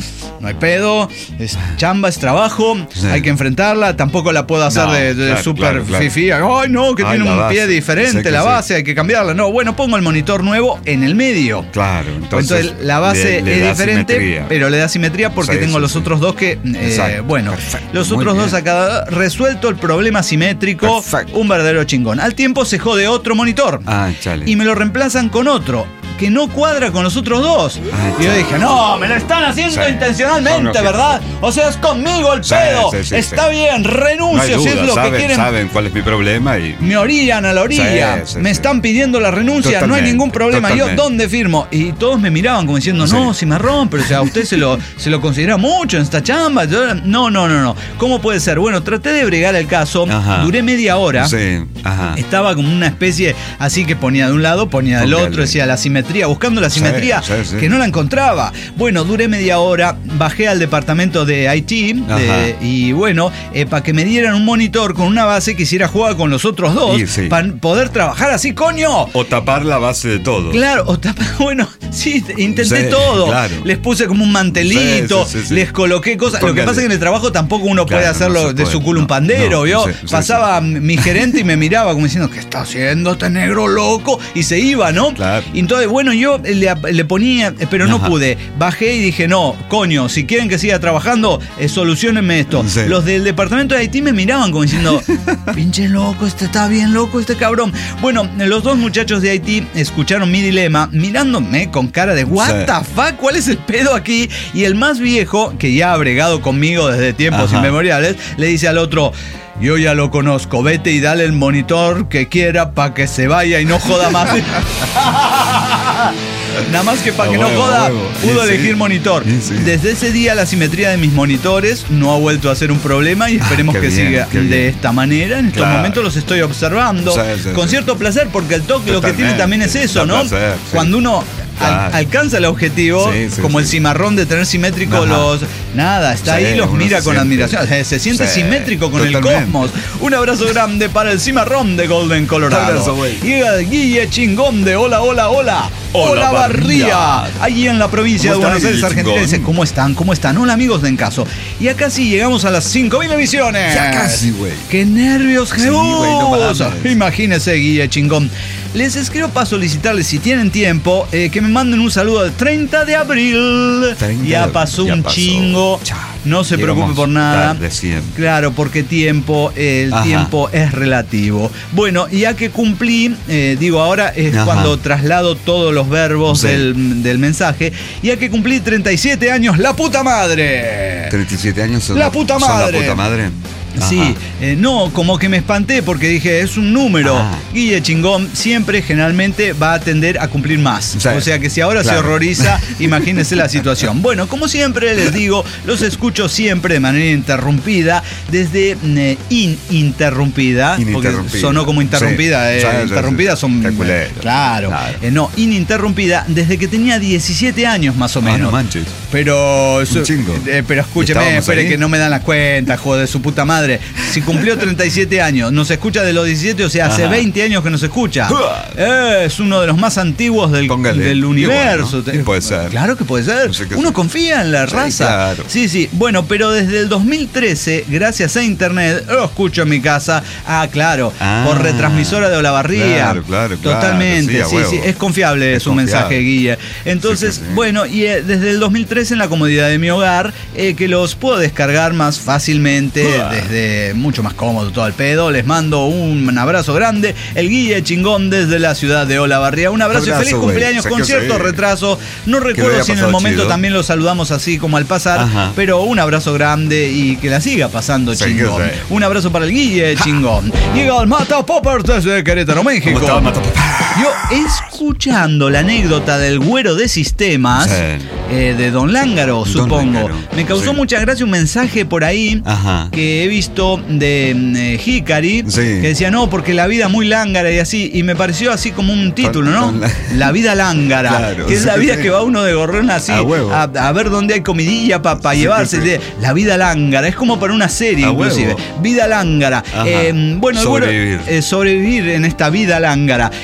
hay pedo, es chamba, es trabajo, hay que enfrentarla, tampoco la puedo hacer de súper fifí. Ay, no, que tiene un pie diferente, la base, hay que cambiarla. No, bueno, pongo el monitor nuevo en el medio. Claro, entonces la base le es da diferente, simetría. pero le da simetría porque tengo los otros dos que, bueno, perfecto, los muy otros dos bien. acá, resuelto el problema simétrico, Perfecto. un verdadero chingón. Al tiempo se jode otro monitor Chale. y me lo reemplazan con otro que no cuadra con los otros dos. Y yo chale. dije, no, me lo están haciendo Sí. intencionalmente, No, no, ¿verdad? O sea, es conmigo el Sí, pedo. sí, sí, Está sí. bien, No hay renuncio si es duda, lo que quieren. saben cuál es mi problema y... Me orillan a la orilla, Sí, sí, me sí. están pidiendo la renuncia, no hay Totalmente, ningún problema. totalmente. Yo, ¿dónde firmo? Y todos me miraban como diciendo, no, Sí. cimarrón, pero o sea, usted se lo considera mucho en esta chamba. Yo, no. ¿Cómo puede ser? Bueno, traté de bregar el caso, Ajá. duré media hora. Sí, ajá. Estaba como una especie así que ponía de un lado, ponía del Ok, otro, decía la simetría, buscando la simetría sí. que no la encontraba. Bueno, duré media hora, bajé al departamento de IT y bueno, para que me dieran un monitor con una base que hiciera jugar con los otros dos, Y sí. para poder trabajar así, coño. O tapar la base de todo. Claro, bueno, sí, intenté Sí, todo. claro. Les puse como un mantelito, Sí. les coloqué cosas. Lo que Póngale. pasa es que en el trabajo tampoco uno puede Claro, hacerlo no se de puede, su culo un no, pandero, no, ¿vio? sí, Pasaba mi gerente y me miraba como diciendo, ¿qué está haciendo este negro loco? Y se iba, ¿no? Claro. Y entonces, bueno, yo le ponía, pero no Ajá. pude. Bajé y dije, no, coño, si quieren que siga trabajando, solucionenme esto. Sí. Los del departamento de Haití me miraban como diciendo, pinche loco, está bien loco este cabrón. Bueno, los dos muchachos de Haití escucharon mi dilema, mirándome con cara de, what Sí. the fuck, ¿cuál es el pedo aquí? Y el más viejo, que ya ha bregado conmigo desde tiempos Ajá. inmemoriales, le dice al otro, yo ya lo conozco, vete y dale el monitor que quiera para que se vaya y no joda más. Nada más que para que no Huevo, joda, huevo. pudo Y sí. elegir monitor. Y sí. Desde ese día la simetría de mis monitores no ha vuelto a ser un problema y esperemos qué que bien, siga qué bien. de esta manera. En estos Claro. momentos los estoy observando Sí, con sí. cierto placer porque el toque lo que tiene Totalmente. también es eso, Da ¿no? placer, sí. Cuando uno Claro. alcanza el objetivo, Sí, como el sí. cimarrón de tener simétrico Ajá. los... Nada, está Sí, ahí, los uno mira se con siente- admiración. O sea, se siente Sí, simétrico con el totalmente. cosmos. Un abrazo grande para el cimarrón de Golden, Colorado. Abrazo, güey. Y el Guille Chingón de Hola Hola, Barría, allí en la provincia de ¿Cómo Buenos estás, Aires, Argentina. Chingón? Dice, ¿cómo están? ¿Cómo están? Hola, amigos de Encaso. Y acá sí llegamos a las 5.000 emisiones. Ya casi, güey. ¡Qué nervios, Sí, güey, no Jesús! mames. Imagínese, Guille Chingón. Les escribo para solicitarles, si tienen tiempo, que me manden un saludo del 30 de abril. 30 Ya de- pasó ya un pasó. chingo. Chao. No se Llegamos preocupe por nada. tarde siempre. Claro, porque el Ajá. tiempo es relativo. Bueno, ya que cumplí, digo, ahora es Ajá. cuando traslado todos los verbos Sí. del mensaje. Ya que cumplí 37 años, ¡la puta madre! 37 años son La puta madre. ¿Son la puta madre? Sí, Ajá. no, como que me espanté porque dije, es un número. Ah. Guille Chingón siempre generalmente va a tender a cumplir más. Sí. O sea que si ahora Claro. se horroriza, imagínense la situación. Bueno, como siempre les digo, los escucho siempre de manera interrumpida, desde ininterrumpida, porque Ininterrumpida. sonó como interrumpida. Sí. Sí, Interrumpida sí. son... Qué culero. Claro. No, ininterrumpida desde que tenía 17 años más o Ah, menos. no manches. Pero, chingo. pero escúcheme, ¿Estábamos espere ahí? que no me dan la cuenta, joder, su puta madre. Si cumplió 37 años, nos escucha de los 17, o sea, hace Ajá. 20 años que nos escucha. Es uno de los más antiguos del Póngale. universo. Igual, ¿no? Puede ser. Claro que puede ser. No sé qué Uno sé. confía en la Sí, raza. claro. Sí. Bueno, pero desde el 2013, gracias a internet, lo escucho en mi casa. Ah, claro. Ah, por retransmisora de Olavarría. claro. Totalmente. Sí, a huevo. Es confiable Es su confiable. mensaje, Guille. Entonces, Sí, sí, sí. bueno, y desde el 2013 en la comodidad de mi hogar, que los puedo descargar más fácilmente, desde mucho más cómodo todo el pedo. Les mando un abrazo grande. El Guille Chingón desde la ciudad de Olavarría. Un abrazo y Abrazo, feliz güey. cumpleaños Sé con que cierto sí. retraso. No Que lo recuerdo haya si en el pasado momento chido. también lo saludamos así como al pasar, Ajá. pero un abrazo grande y que la siga pasando Sé que chingón. sí. Un abrazo para el Guille Chingón. Llega el Mata Poppers desde Querétaro, México. ¿Cómo estaba, Mata Poppers? Yo escuchando la anécdota del güero de sistemas, Sí. de Don Lángaro, supongo. Lángaro, Me causó sí. mucha gracia un mensaje por ahí Ajá. que he visto de Hikari, Sí. que decía, no, porque la vida muy lángara y así, y me pareció así como un título, ¿no? Con la- La vida lángara, Claro, que es sí, la vida sí. que va uno de gorrón así, A huevo. a ver dónde hay comidilla para Sí, llevarse. sí. La vida lángara, es como para una serie A inclusive. huevo. Vida lángara. Ajá. Bueno, el güero, Sobrevivir. sobrevivir en esta vida lángara. El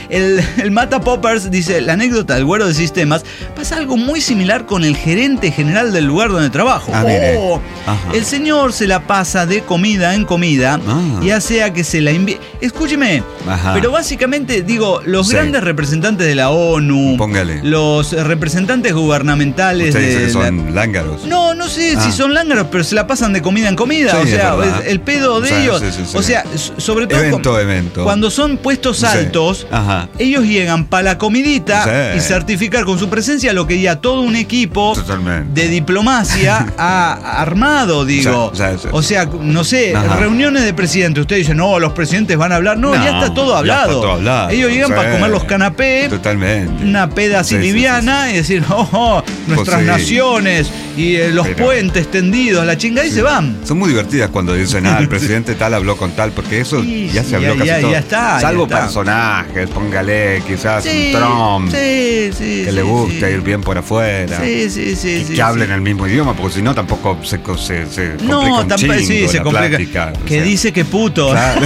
el Mata Poppers dice, la anécdota del güero de sistemas, pasa algo muy similar con el gerente general del lugar donde trabajo. El señor se la pasa de comida en comida, ya sea que se la invite. Escúcheme, pero básicamente, digo, los grandes representantes de la ONU, los representantes gubernamentales ¿Usted dice que son lángaros? No sé si son lángaros, pero se la pasan de comida en comida. Sí, o sea, el pedo de ellos. O sea, sobre todo evento. Cuando son puestos altos, ellos llegan para la comidita y certificar con su presencia lo que ya todo un equipo de diplomacia ha armado, digo. O sea, no sé, reuniones de presidentes. Usted dice, no, los presidentes van a hablar. No, ya está todo hablado. Ellos llegan para comer los canapés, una peda así liviana, y decir, nuestras naciones y los puentes tendidos, la chingada, y se van. Son muy divertidas cuando dicen, el presidente tal habló con tal, porque eso ya se habló casi todo. Ya está. Salvo personajes, póngale quizás un Trump que le gusta ir bien por afuera. Que hablen el mismo idioma, porque si no tampoco se complica un chingo se complica. Plática, que dice que puto. Claro.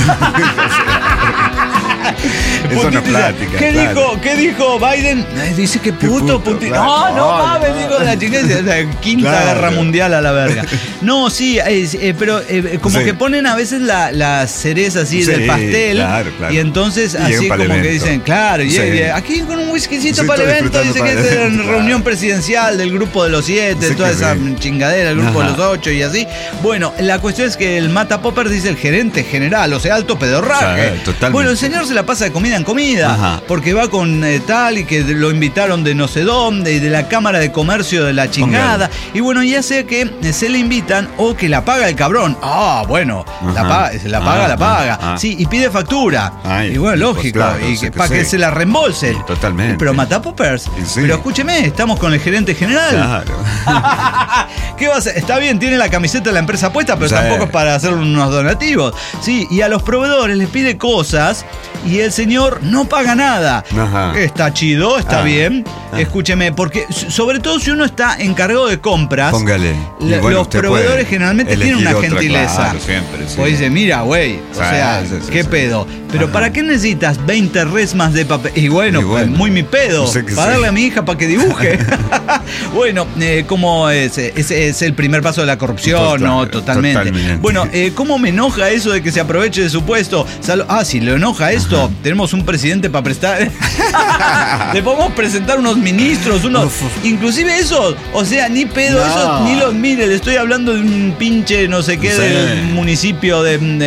Eso no es plática. ¿Qué dijo Biden? Dice que puto. Claro. No mames, digo de la chingada. La quinta guerra mundial a la verga. No, sí, pero como que ponen a veces la cereza así del pastel. Claro. Y entonces así como que dicen, claro, aquí con un whiskycito para el evento, dice que es en reunión presidencial del grupo de los 7, toda esa chingadera, el grupo de los 8 y así. Bueno, la cuestión es que el Mata Popper dice el gerente general, o sea, alto pedorraje. Bueno, el señor se la pasa de comida en comida, porque va con tal y que lo invitaron de no sé dónde y de la Cámara de Comercio de la chingada. Y bueno, ya sea que se le invitan o que la paga el cabrón. Bueno, la paga. Sí, y pide factura. Y bueno, lógico, claro, y para que se la reembolsen. Sí, totalmente. Pero Mata Poppers, pero escúcheme, estamos con el gerente general. Claro. ¿Qué va a hacer? Está bien, tiene la camiseta de la empresa puesta, pero tampoco es para hacer unos donativos. Sí, y a los proveedores les pide cosas y el señor no paga nada. Está chido, está bien. Escúcheme, porque sobre todo si uno está encargado de compras, los proveedores generalmente tienen una gentileza. Claro, siempre, pues dice, mira, güey, o sea, qué pedo. Pero ¿para qué necesitas 20 resmas de papel? Y bueno, pues, muy mi pedo. Para darle a mi hija para que dibuje. Bueno, como es el primer paso de la corrupción, ¿no? Totalmente. Bueno, ¿cómo me enoja eso de que se aproveche de su puesto? Si le enoja esto, tenemos un presidente para prestar. Le podemos presentar unos ministros, inclusive esos, o sea, ni pedo, esos ni los mire, le estoy hablando de un pinche no sé qué del municipio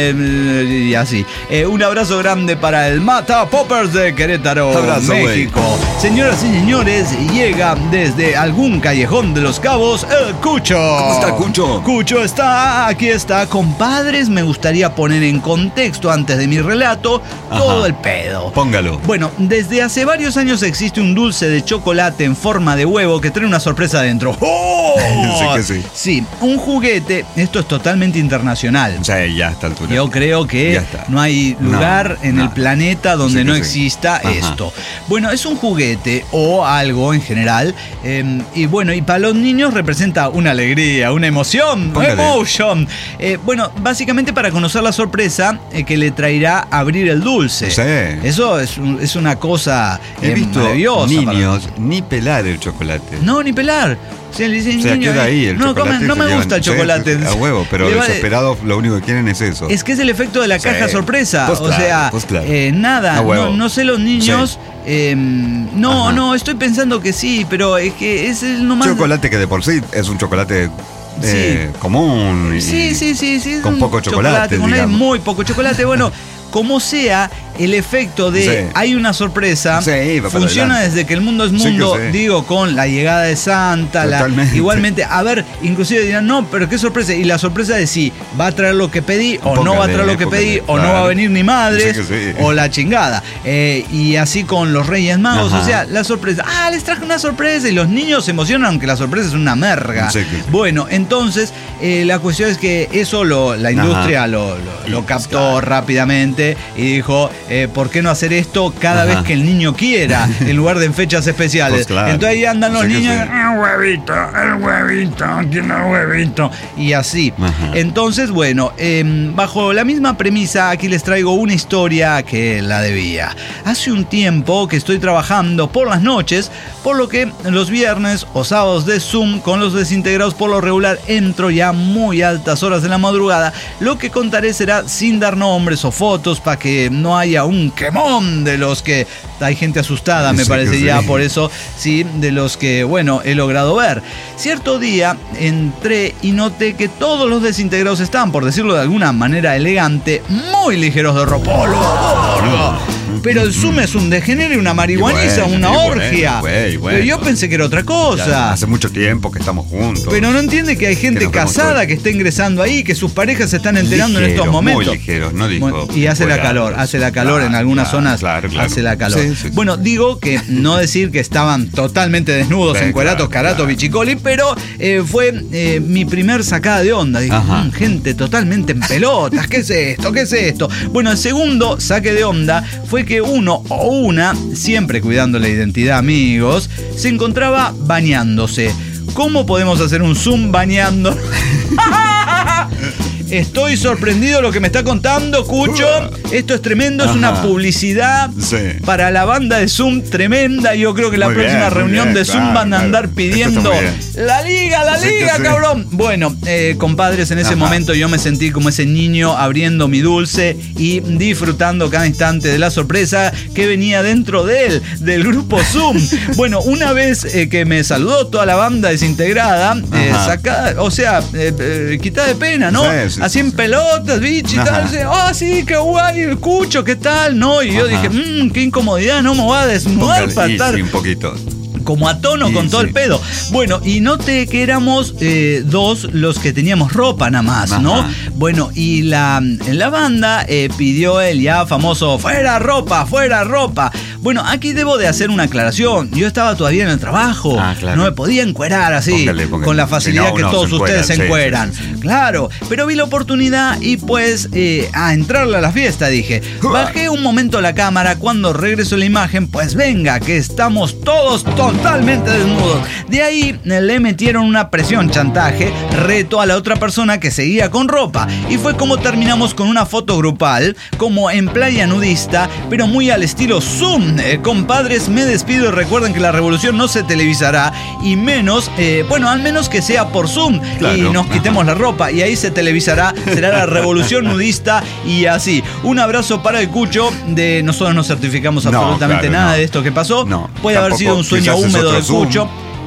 y así. Un abrazo grande para el Mata Poppers de Querétaro, México. Señoras y señores, llega desde algún callejón de Los Cabos el Cucho. ¿Cómo está Cucho? Cucho aquí está. Compadres, me gustaría poner en contexto antes de mi relato todo el pedo. Póngalo. Bueno, desde hace varios años existe un dulce de chocolate en forma de huevo que trae una sorpresa adentro. Sí, un juguete. Esto es totalmente internacional. Ya a esta altura. Yo creo que no hay lugar en el planeta donde no exista esto. Bueno, es un juguete o algo en general. Y bueno, y para los niños representa una alegría, una emoción. Emotion. Bueno, básicamente para conocer la sorpresa que le traerá abrir el dulce. Eso es una cosa maravillosa. Niños, ni pelar el chocolate. No, ni pelar. Le dicen, queda ahí el chocolate. No me gusta el chocolate. A huevo, pero desesperados lo único que quieren es eso. Es que es el efecto de la caja sorpresa. Nada, no sé los niños. No, estoy pensando que sí, pero es que es el nomás. Chocolate que de por sí es un chocolate común. Con poco chocolate. Con muy poco chocolate. Bueno, como sea, el efecto de hay una sorpresa funciona desde que el mundo es mundo, digo, con la llegada de Santa, igualmente, a ver, inclusive dirán, no, pero qué sorpresa, y la sorpresa de si va a traer lo que pedí, o no va a traer lo que pedí, o no va a venir ni madres, o la chingada, y así con los Reyes Magos, o sea, la sorpresa, les traje una sorpresa, y los niños se emocionan aunque la sorpresa es una merga. Bueno, entonces, la cuestión es que eso la industria lo captó rápidamente y dijo, ¿por qué no hacer esto cada vez que el niño quiera, en lugar de en fechas especiales? Pues claro. Entonces ahí andan los niños, sí. el huevito, quiero el huevito, y así. Ajá. Entonces, bueno, bajo la misma premisa, aquí les traigo una historia que la debía. Hace un tiempo que estoy trabajando por las noches, por lo que los viernes o sábados de Zoom con los desintegrados por lo regular entro ya a muy altas horas de la madrugada. Lo que contaré será sin dar nombres o fotos para que no haya un quemón de los que hay gente asustada, me parece ya, por eso sí, de los que, bueno, he logrado ver. Cierto día entré y noté que todos los desintegrados estaban, por decirlo de alguna manera elegante, muy ligeros de ropa. Pero el Zoom es un degenere, una marihuaniza, una orgia. Pero yo pensé que era otra cosa. Ya, hace mucho tiempo que estamos juntos. Pero no entiende que hay gente casada que está ingresando ahí, que sus parejas se están enterando en estos momentos. Muy ligeros, no dijo. Bueno, y hace la calor, claro, en algunas zonas claro. hace la calor. Sí. Bueno, digo que no decir que estaban totalmente desnudos, encueratos, caratos, bichicoli, pero fue mi primer sacada de onda. Dije, gente totalmente en pelotas, ¿qué es esto? ¿Qué es esto? Bueno, el segundo saque de onda fue que uno o una, siempre cuidando la identidad, amigos, se encontraba bañándose. ¿Cómo podemos hacer un Zoom bañando? Estoy sorprendido de lo que me está contando, Cucho. Esto es tremendo, es una publicidad para la banda de Zoom tremenda. Yo creo que la próxima reunión de Zoom van a andar pidiendo la liga, cabrón. Bueno, compadres, en ese momento yo me sentí como ese niño abriendo mi dulce y disfrutando cada instante de la sorpresa que venía dentro de él, del grupo Zoom. Bueno, una vez que me saludó toda la banda desintegrada, sacada, o sea, quitada de pena, ¿no? Así en pelotas, bicho, y tal. Sí, qué guay, Cucho, ¿qué tal? No, y yo dije, qué incomodidad, no me voy a desnudar para estar un poquito como a tono con todo el pedo. Bueno, y noté que éramos dos los que teníamos ropa nada más, ¿no? Bueno, y la banda pidió el ya famoso fuera ropa. Bueno, aquí debo de hacer una aclaración. Yo estaba todavía en el trabajo. No me podía encuerar así, póngale. Con la facilidad que todos ustedes se encueran. Claro, pero vi la oportunidad y pues a entrarle a la fiesta dije. Bajé un momento la cámara, cuando regresó la imagen, pues venga, que estamos todos totalmente desnudos. De ahí le metieron una presión, chantaje, reto a la otra persona que seguía con ropa. Y fue como terminamos con una foto grupal, como en playa nudista, pero muy al estilo Zoom. Compadres, me despido y recuerden que la revolución no se televisará, y menos, al menos que sea por Zoom, y nos quitemos la ropa, y ahí se televisará, será la revolución nudista, y así. Un abrazo para el Cucho. Nosotros no certificamos absolutamente nada de esto que pasó. Puede haber sido un sueño húmedo de Cucho.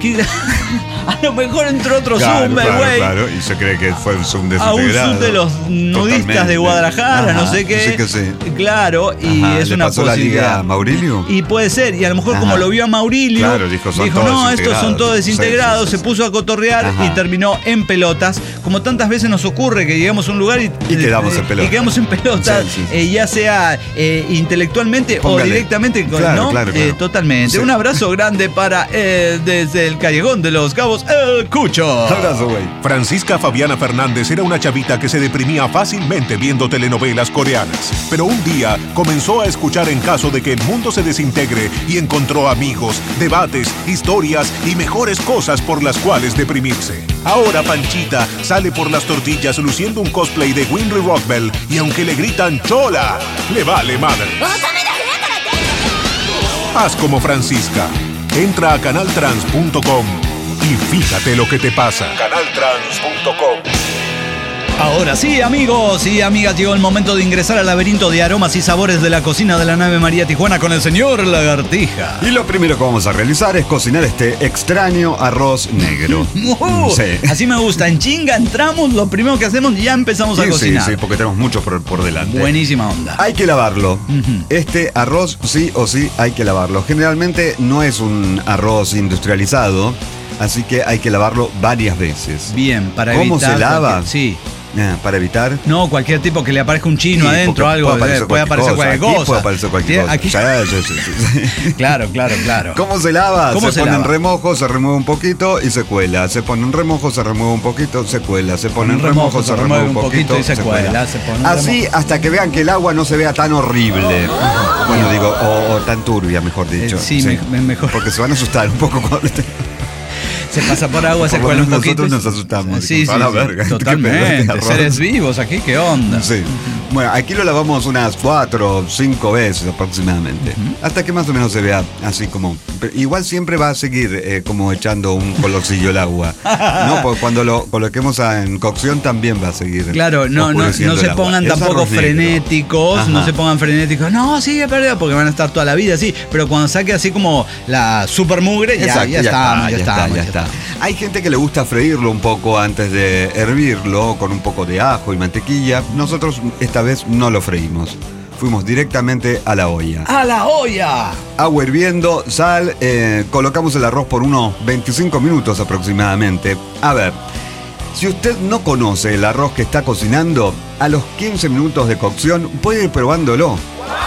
A lo mejor entró otro Zoom, güey. Claro, y se cree que fue un Zoom desintegrado. A un Zoom de los nudistas de Guadalajara, no sé qué. Claro, y es una posibilidad. ¿La liga a Maurilio? Y puede ser, y a lo mejor como lo vio a Maurilio, dijo no, estos son todos desintegrados, se puso a cotorrear y terminó en pelotas. Como tantas veces nos ocurre que llegamos a un lugar y quedamos en pelotas. Ya sea intelectualmente o directamente, ¿no? Totalmente. Un abrazo grande para desde el callejón de Los Cabos, el Cucho. Abrazo, güey. Francisca Fabiana Fernández era una chavita que se deprimía fácilmente viendo telenovelas coreanas. Pero un día comenzó a escuchar En caso de que el mundo se desintegre y encontró amigos, debates, historias y mejores cosas por las cuales deprimirse. Ahora Panchita sale por las tortillas luciendo un cosplay de Winry Rockbell y aunque le gritan ¡Chola!, le vale madre. Haz como Francisca. Entra a canaltrans.com y fíjate lo que te pasa. Canaltrans.com. Ahora sí, amigos y amigas, llegó el momento de ingresar al laberinto de aromas y sabores de la cocina de la nave María Tijuana con el señor Lagartija. Y lo primero que vamos a realizar es cocinar este extraño arroz negro. Así me gusta, en chinga entramos, lo primero que hacemos ya empezamos a cocinar. Sí, porque tenemos mucho por delante. Buenísima onda. Hay que lavarlo. Este arroz sí o sí hay que lavarlo. Generalmente no es un arroz industrializado, así que hay que lavarlo varias veces. Bien, para ¿Cómo evitar se lava? Sí. para evitar. No, cualquier tipo que le aparezca un chino Sí, adentro, porque algo, puede aparecer cualquier Aquí cosa. puede aparecer cualquier cosa. Aquí- Sí. Claro. ¿Cómo se lava? ¿Cómo se se pone en lava? remojo, se remueve un poquito y se cuela. Se pone en remojo, se remueve un poquito, se cuela. Se pone en remojo, se remueve un poquito y se cuela. Se pone en Así remojo. hasta que vean que el agua no se vea tan horrible. Bueno, digo, o tan turbia, mejor dicho. Sí, mejor. Porque se van a asustar un poco cuando Se pasa por agua, se Por lo cuela un menos poquito. nosotros nos asustamos. Sí, Dijimos, "A la verga, qué pedo este totalmente. arroz". Seres vivos aquí, ¿qué onda? Sí. Bueno, aquí lo lavamos unas 4 o 5 veces aproximadamente. Hasta que más o menos se vea así como. Pero igual siempre va a seguir como echando un colorcillo el agua. ¿No? Porque cuando lo coloquemos en cocción también va a seguir. Claro, no oscureciendo se el agua. pongan Es tampoco arroz negro. frenéticos, Ajá. no se pongan frenéticos. No, sí, he perdido, porque van a estar toda la vida así. Pero cuando saque así como la super mugre, Exacto, ya está. Hay gente que le gusta freírlo un poco antes de hervirlo con un poco de ajo y mantequilla. Nosotros esta vez no lo freímos. Fuimos directamente a la olla. ¡A la olla! Agua hirviendo, sal, colocamos el arroz por unos 25 minutos aproximadamente. A ver, si usted no conoce el arroz que está cocinando, a los 15 minutos de cocción puede ir probándolo.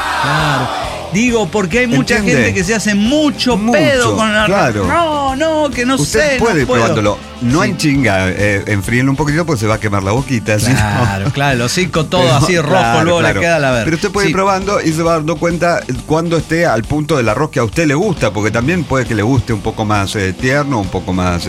Claro. Digo, porque hay mucha ¿Entiende? gente que se hace mucho pedo con el arroz. claro. No, que no Usted sé. puede ir no puedo. probándolo. No Sí. en chinga, enfríenlo un poquito porque se va a quemar la boquita. ¿sí? Claro, el hocico todo Pero, así rojo, claro, luego claro. le queda la verga. Pero usted puede ir Sí. probando y se va dando cuenta cuando esté al punto del arroz que a usted le gusta, porque también puede que le guste un poco más tierno, un poco más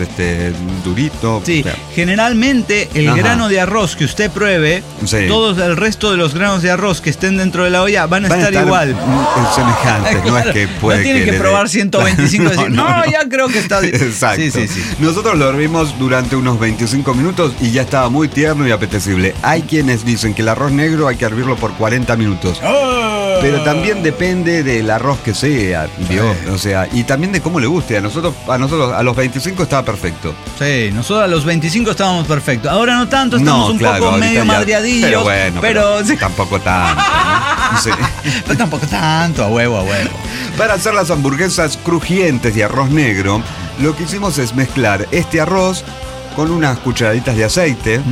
durito. Sí, O sea, generalmente el Ajá. grano de arroz que usted pruebe, Sí. todos el resto de los granos de arroz que estén dentro de la olla van a van a estar igual. semejantes, no es que puede no tiene que le dé- probar 125 y decir, no, ya creo que está bien. Exacto. Sí. Nosotros lo hervimos durante unos 25 minutos y ya estaba muy tierno y apetecible. Hay quienes dicen que el arroz negro hay que hervirlo por 40 minutos. Pero también depende del arroz que sea, ¿vio? O sea, y también de cómo le guste. A nosotros a los 25 estaba perfecto. Sí, nosotros a los 25 estábamos perfectos. Ahora no tanto, estamos No, un claro, poco ahorita medio ya- madreadillos. Pero bueno, pero, sí, tampoco tanto. ¿no? Sí. pero tampoco tanto, a huevo. Para hacer las hamburguesas crujientes de arroz negro, lo que hicimos es mezclar este arroz con unas cucharaditas de aceite,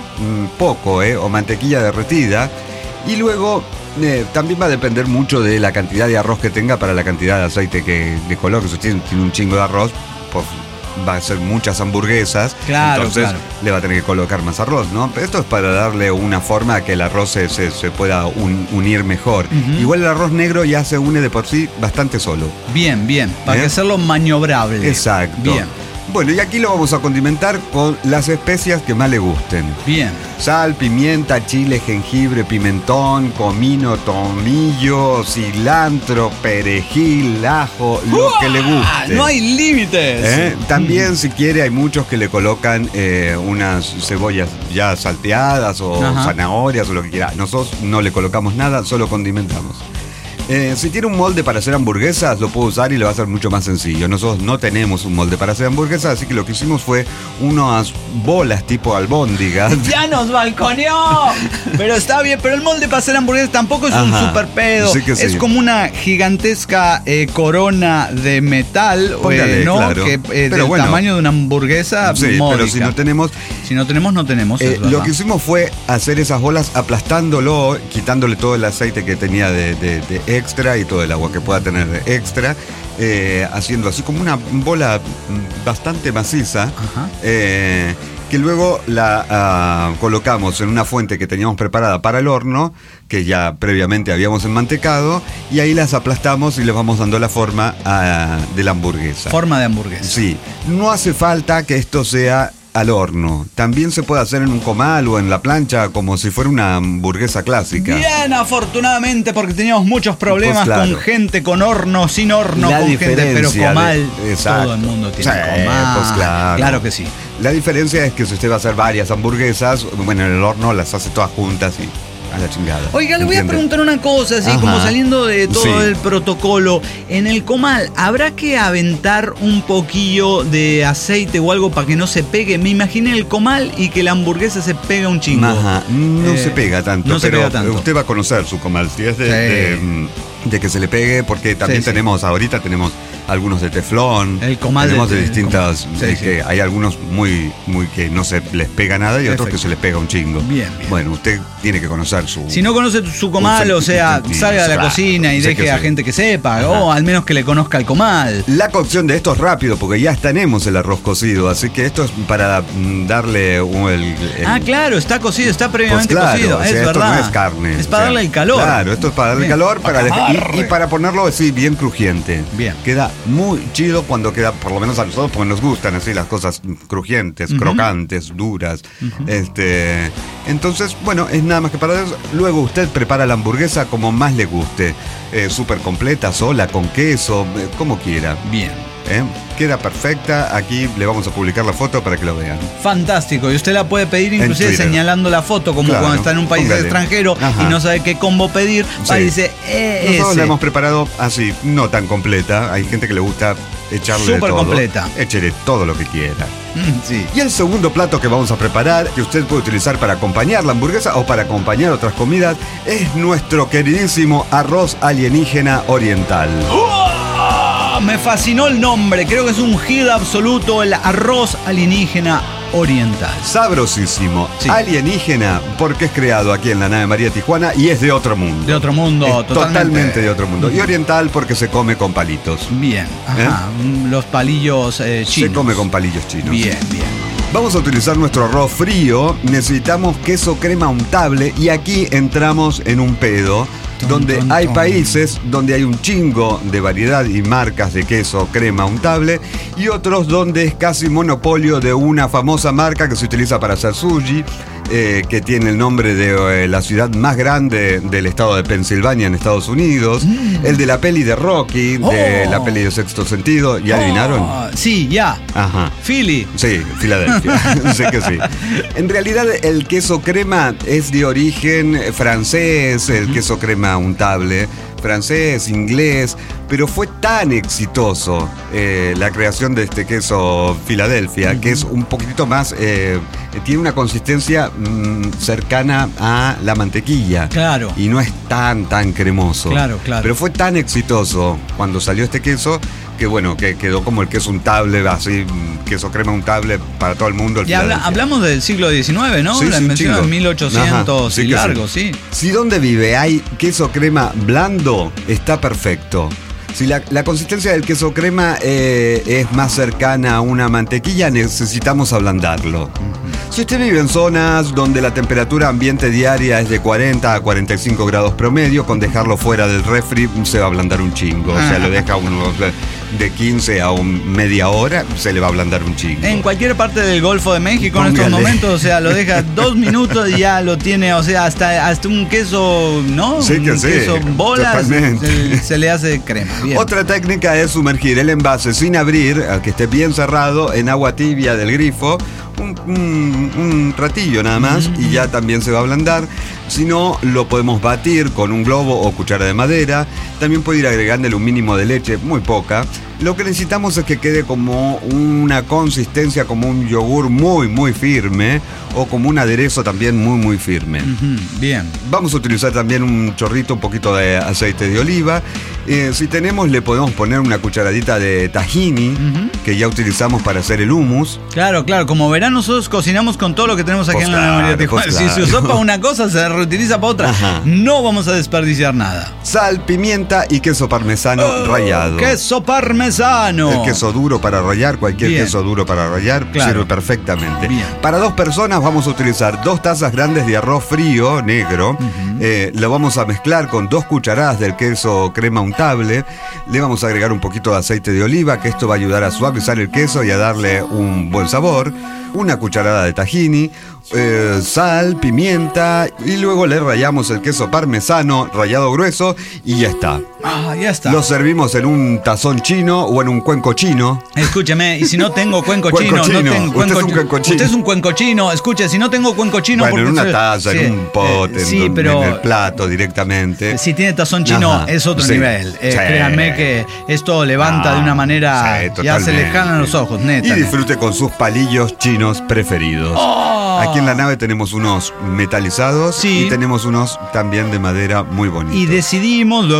poco, o mantequilla derretida, y luego también va a depender mucho de la cantidad de arroz que tenga para la cantidad de aceite que le coloque. Si tiene un chingo de arroz, pues va a ser muchas hamburguesas, Claro, entonces claro. le va a tener que colocar más arroz, ¿no? Pero esto es para darle una forma a que el arroz se pueda unir mejor. Igual el arroz negro ya se une de por sí bastante solo. Bien, para que hacerlo maniobrable. Exacto. Bien. Bueno, y aquí lo vamos a condimentar con las especias que más le gusten. Bien. Sal, pimienta, chile, jengibre, pimentón, comino, tomillo, cilantro, perejil, ajo, lo que le guste. No hay límites. También, si quiere, hay muchos que le colocan unas cebollas ya salteadas o Ajá. zanahorias o lo que quiera. Nosotros no le colocamos nada, solo condimentamos. Si tiene un molde para hacer hamburguesas, lo puede usar y le va a ser mucho más sencillo. Nosotros no tenemos un molde para hacer hamburguesas, así que lo que hicimos fue unas bolas tipo albóndigas. Ya nos balconeó. Pero está bien, pero el molde para hacer hamburguesas tampoco es un Ajá. super pedo. Sí que sí. Es como una gigantesca corona de metal, Póngale, ¿no? claro. Que Pero del bueno. tamaño de una hamburguesa Sí, módica. pero si no tenemos... Si no tenemos, no tenemos. es lo verdad. que hicimos fue hacer esas bolas aplastándolo, quitándole todo el aceite que tenía de extra y todo el agua que pueda tener de extra, haciendo así como una bola bastante maciza, Ajá. que luego la colocamos en una fuente que teníamos preparada para el horno, que ya previamente habíamos enmantecado, y ahí las aplastamos y les vamos dando la forma de la hamburguesa. Forma de hamburguesa. Sí, no hace falta que esto sea al horno. También se puede hacer en un comal o en la plancha como si fuera una hamburguesa clásica. Bien, afortunadamente, porque teníamos muchos problemas Pues claro. con gente con horno, sin horno, La con gente, pero diferencia comal. exacto. Todo el mundo tiene Sí, comal. pues claro. Claro que sí. La diferencia es que si usted va a hacer varias hamburguesas, bueno, en el horno las hace todas juntas y a la chingada. Oiga, le voy a ¿Entiende? preguntar una cosa, así Ajá. como saliendo de todo Sí. el protocolo. En el comal, ¿habrá que aventar un poquillo de aceite o algo para que no se pegue? Me imaginé el comal y que la hamburguesa se pega un chingo. Ajá, no se pega tanto, no se pero pega tanto. usted va a conocer su comal, si es de que se le pegue, porque también Sí, sí. ahorita tenemos algunos de teflón. El comal tenemos de distintas. Sí. Que hay algunos muy que no se les pega nada y otros que se les pega un chingo. Bien. Bueno, usted tiene que conocer su. Si no conoce su comal, o sea, salga de la cocina y deje a gente que sepa, o al menos que le conozca el comal. La cocción de esto es rápido porque ya tenemos el arroz cocido, así que esto es para darle claro, está cocido, está previamente cocido, o sea, es esto verdad. no es carne. Es para darle el calor. Claro, esto es para darle calor y para ponerlo así bien crujiente. Bien. Queda muy chido cuando queda, por lo menos a nosotros, porque nos gustan así las cosas crujientes, crocantes, duras. Entonces, bueno, es nada más que para eso. Luego usted prepara la hamburguesa como más le guste. Súper completa, sola, con queso, como quiera. Bien. Queda perfecta. Aquí le vamos a publicar la foto para que lo vean. Fantástico. Y usted la puede pedir inclusive señalando la foto, como cuando está en un país extranjero y no sabe qué combo pedir. Ahí dice, nosotros la hemos preparado así, no tan completa. Hay gente que le gusta echarle súper todo. Completa. Échele todo lo que quiera. Sí. Y el segundo plato que vamos a preparar, que usted puede utilizar para acompañar la hamburguesa o para acompañar otras comidas, es nuestro queridísimo arroz alienígena oriental. Me fascinó el nombre, creo que es un hit absoluto, el arroz alienígena oriental. Sabrosísimo. Sí. Alienígena, porque es creado aquí en la nave María Tijuana y es de otro mundo. De otro mundo, totalmente de otro mundo. Y oriental porque se come con palitos. Bien, los palillos chinos. Se come con palillos chinos. Bien. Vamos a utilizar nuestro arroz frío, necesitamos queso crema untable y aquí entramos en un pedo. Donde hay países donde hay un chingo de variedad y marcas de queso crema untable y otros donde es casi monopolio de una famosa marca que se utiliza para hacer sushi, que tiene el nombre de la ciudad más grande del estado de Pensilvania en Estados Unidos, el de la peli de Rocky, de la peli de Sexto Sentido. ¿Ya adivinaron? Sí, ya. Ajá. Philly. Sí, Filadelfia. Sé que sí. En realidad el queso crema es de origen francés, el queso crema untable, francés, inglés, pero fue tan exitoso la creación de este queso Filadelfia, que es un poquitito más, tiene una consistencia cercana a la mantequilla. Claro. Y no es tan cremoso. Claro. Pero fue tan exitoso cuando salió este queso que bueno, que quedó como el queso untable, así, queso crema untable para todo el mundo. Y hablamos del siglo XIX, ¿no? Sí, la invención en 1800 sí, y largo, sí. Si donde vive hay queso crema blando, está perfecto. Si la consistencia del queso crema es más cercana a una mantequilla, necesitamos ablandarlo. Si usted vive en zonas donde la temperatura ambiente diaria es de 40 a 45 grados promedio, con dejarlo fuera del refri se va a ablandar un chingo. O sea, lo deja unos de 15 a media hora, se le va a ablandar un chingo. En cualquier parte del Golfo de México en estos momentos, o sea, lo deja 2 minutos y ya lo tiene, o sea, hasta un queso, ¿no? Sí, que un queso bolas se le hace crema. Bien. Otra técnica es sumergir el envase sin abrir, que esté bien cerrado, en agua tibia del grifo, un ratillo nada más, y ya también se va a ablandar. Si no, lo podemos batir con un globo o cuchara de madera. También puede ir agregándole un mínimo de leche, muy poca. Lo que necesitamos es que quede como una consistencia, como un yogur muy firme, o como un aderezo también muy firme. Bien. Vamos a utilizar también un poquito de aceite de oliva. Si tenemos, le podemos poner una cucharadita de tahini, que ya utilizamos para hacer el hummus. Claro, como verán, nosotros cocinamos con todo lo que tenemos aquí en la María Tijuana. Si se usó para una cosa, se reutiliza para otra. No vamos a desperdiciar nada. Sal, pimienta y queso parmesano rallado. ¡Queso parmesano! El queso duro para rallar, cualquier queso duro para rallar, sirve perfectamente. Bien. Para 2 personas vamos a utilizar 2 tazas grandes de arroz frío, negro. Lo vamos a mezclar con 2 cucharadas del queso crema untable. Le vamos a agregar un poquito de aceite de oliva, que esto va a ayudar a suavizar el queso y a darle un buen sabor. Una cucharada de tahini, sal, pimienta, y luego le rallamos el queso parmesano rallado grueso y ya está. Ya está. Lo servimos en un tazón chino o en un cuenco chino. Escúcheme, y si no tengo cuenco chino, no tengo usted es un cuenco chino. Usted es un cuenco chino. Escuche, si no tengo cuenco chino, bueno, en una taza, en un pote, en el plato directamente. Si tiene tazón chino, es otro nivel. Créanme que esto levanta de una manera, ya se le jalan los ojos, neta. Y disfrute con sus palillos chinos preferidos. Aquí en la nave tenemos unos metalizados y tenemos unos también de madera muy bonitos. Y decidimos, luego de un largo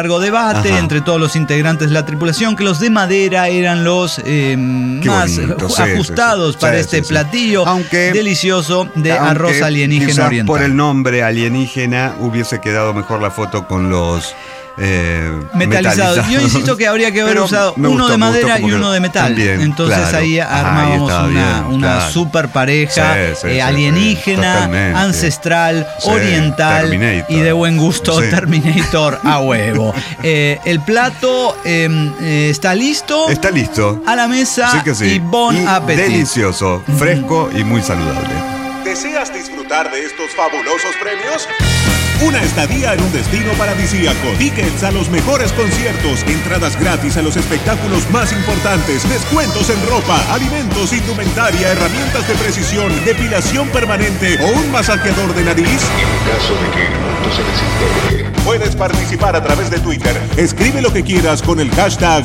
largo debate entre todos los integrantes de la tripulación que los de madera eran los más bonito, ajustados para este platillo delicioso de arroz alienígena oriental. Por el nombre alienígena hubiese quedado mejor la foto con los metalizados. Yo insisto que habría que haber usado uno de madera y uno de metal. También, entonces claro. Ahí armábamos una super pareja alienígena, ancestral, oriental y de buen gusto, Terminator a huevo. El plato está listo. Está listo. A la mesa y bon appetit. Delicioso, fresco y muy saludable. ¿Deseas disfrutar de estos fabulosos premios? Una estadía en un destino paradisíaco, tickets a los mejores conciertos, entradas gratis a los espectáculos más importantes, descuentos en ropa, alimentos, indumentaria, herramientas de precisión, depilación permanente o un masajeador de nariz. En caso de que el mundo se desintegre, puedes participar a través de Twitter. Escribe lo que quieras con el hashtag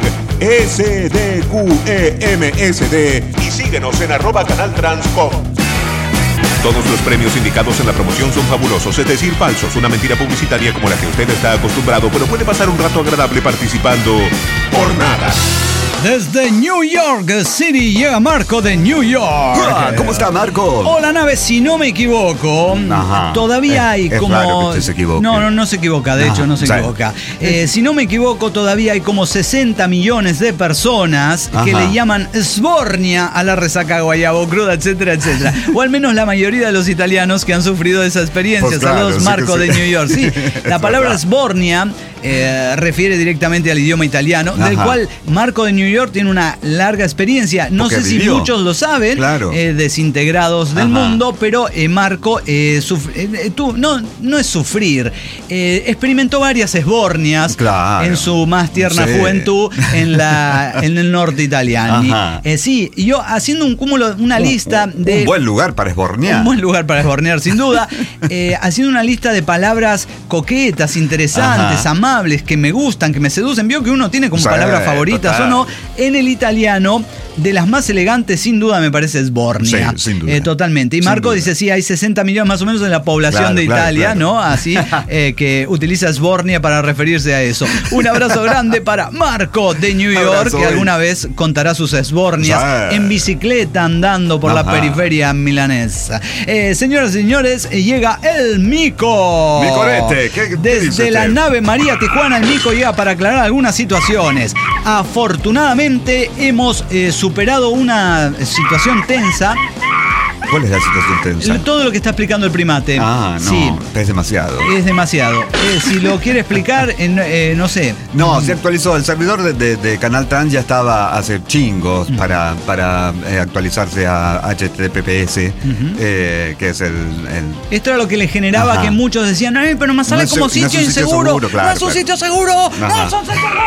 SDQEMSD y síguenos en @canaltrans.com. Todos los premios indicados en la promoción son fabulosos, es decir, falsos. Una mentira publicitaria como la que usted está acostumbrado, pero puede pasar un rato agradable participando por nada. Desde New York City llega Marco de New York. ¿Cómo está, Marco? Hola, nave, si no me equivoco, todavía hay es como... raro que usted se equivoque. No se equivoca, de hecho no se equivoca. Si no me equivoco, todavía hay como 60 millones de personas que le llaman sbornia a la resaca guayabo cruda, etcétera, etcétera. O al menos la mayoría de los italianos que han sufrido esa experiencia. Pues claro, saludos, Marco de New York. Sí, la palabra sbornia refiere directamente al idioma italiano, del cual Marco de New York tiene una larga experiencia. No sé si muchos lo saben, desintegrados del mundo, pero Marco no es sufrir. Experimentó varias esbornias en su más tierna juventud en el norte italiano. Sí, y yo haciendo un cúmulo, una lista de... Un buen lugar para esbornear. Un buen lugar para esbornear, sin duda. Haciendo una lista de palabras coquetas, interesantes, amables, que me gustan, que me seducen. Vio que uno tiene como palabras favoritas o no. En el italiano, de las más elegantes, sin duda, me parece sbornia. Sí, sin duda. Totalmente. Y Marco dice, sí, hay 60 millones más o menos en la población de Italia, ¿no? Así que utiliza sbornia para referirse a eso. Un abrazo grande para Marco de New York, que alguna vez contará sus sbornias en bicicleta andando por la periferia milanesa. Señoras y señores, llega el Mico. Micorete, ¿qué desde la nave María Tijuana, el Mico llega para aclarar algunas situaciones. Afortunadamente hemos superado una situación tensa. ¿Cuál es la situación tensa? Todo lo que está explicando el primate. Sí. Es demasiado. Es demasiado. Si lo quiere explicar, no sé. No, se actualizó. El servidor de Canal Trans ya estaba hace chingos para actualizarse a HTTPS, que es el... Esto era lo que le generaba que muchos decían, pero me sale como sitio inseguro. No es un sitio seguro. No es un sitio seguro.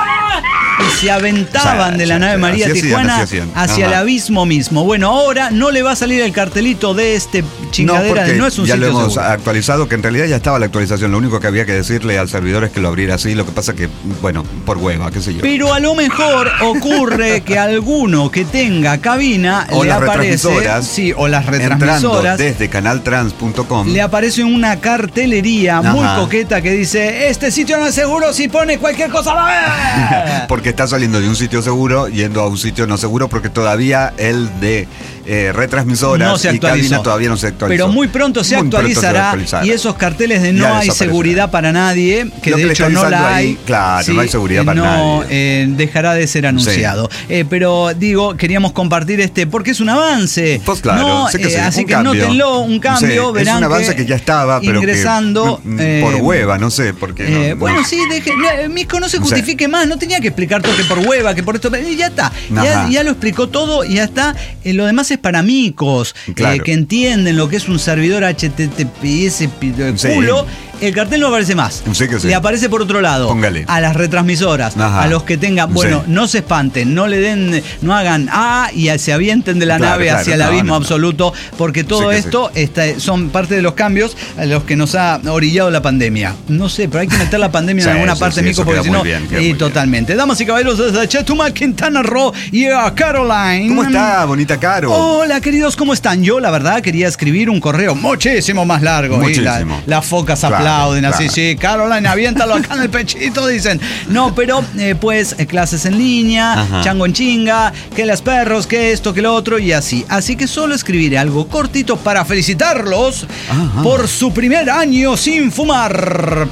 Y se aventaban de la nave María Tijuana hacia el abismo mismo. Bueno, ahora no le va a salir el cartelito de chingadera de no es un sitio seguro. Ya lo hemos actualizado, que en realidad ya estaba la actualización. Lo único que había que decirle al servidor es que lo abriera así. Lo que pasa que, bueno, por hueva, qué sé yo. Pero a lo mejor ocurre que alguno que tenga cabina o le las aparece... o las retransmisoras. Desde canaltrans.com. Le aparece una cartelería muy coqueta que dice, este sitio no es seguro si pone cualquier cosa a la vez. Porque está saliendo de un sitio seguro yendo a un sitio no seguro, porque todavía el de retransmisoras y cabina todavía no se actualizó. Pero muy pronto se actualizará y esos carteles de no hay seguridad para nadie, que de hecho no la hay. Claro, no hay seguridad para nadie. Dejará de ser anunciado. Pero digo, queríamos compartir porque es un avance. Pues claro, sé que sí, así que nótenlo, un cambio, verán. Es un avance que ya estaba, pero ingresando por hueva, no sé, porque bueno, sí, Misco, no se justifique más, no tenía que explicar todo que por hueva, que por esto, ya está. Ya lo explicó todo y ya está. Lo demás es para micos, que entienden lo que es un servidor HTTPS culo. El cartel no aparece más. Le aparece por otro lado. Póngale. A las retransmisoras, a los que tengan, no se espanten, no le den, no hagan y se avienten de la nave hacia el abismo absoluto, porque todo esto son parte de los cambios a los que nos ha orillado la pandemia. No sé, pero hay que meter la pandemia en alguna parte, Mico, porque si no, totalmente. Damas y caballeros, desde Chetumal, Quintana Roo, y a Caroline. ¿Cómo está, bonita Caro? Hola, queridos, ¿cómo están? Yo, la verdad, quería escribir un correo muchísimo más largo. Muchísimo. Las focas aplaudiendo. aplauden así, claro. sí, Caroline, aviéntalo acá en el pechito, dicen. No, pero pues clases en línea, Ajá. chango en chinga, que las perros, que esto, que lo otro y así. Así que solo escribiré algo cortito para felicitarlos Ajá. por su primer año sin fumar.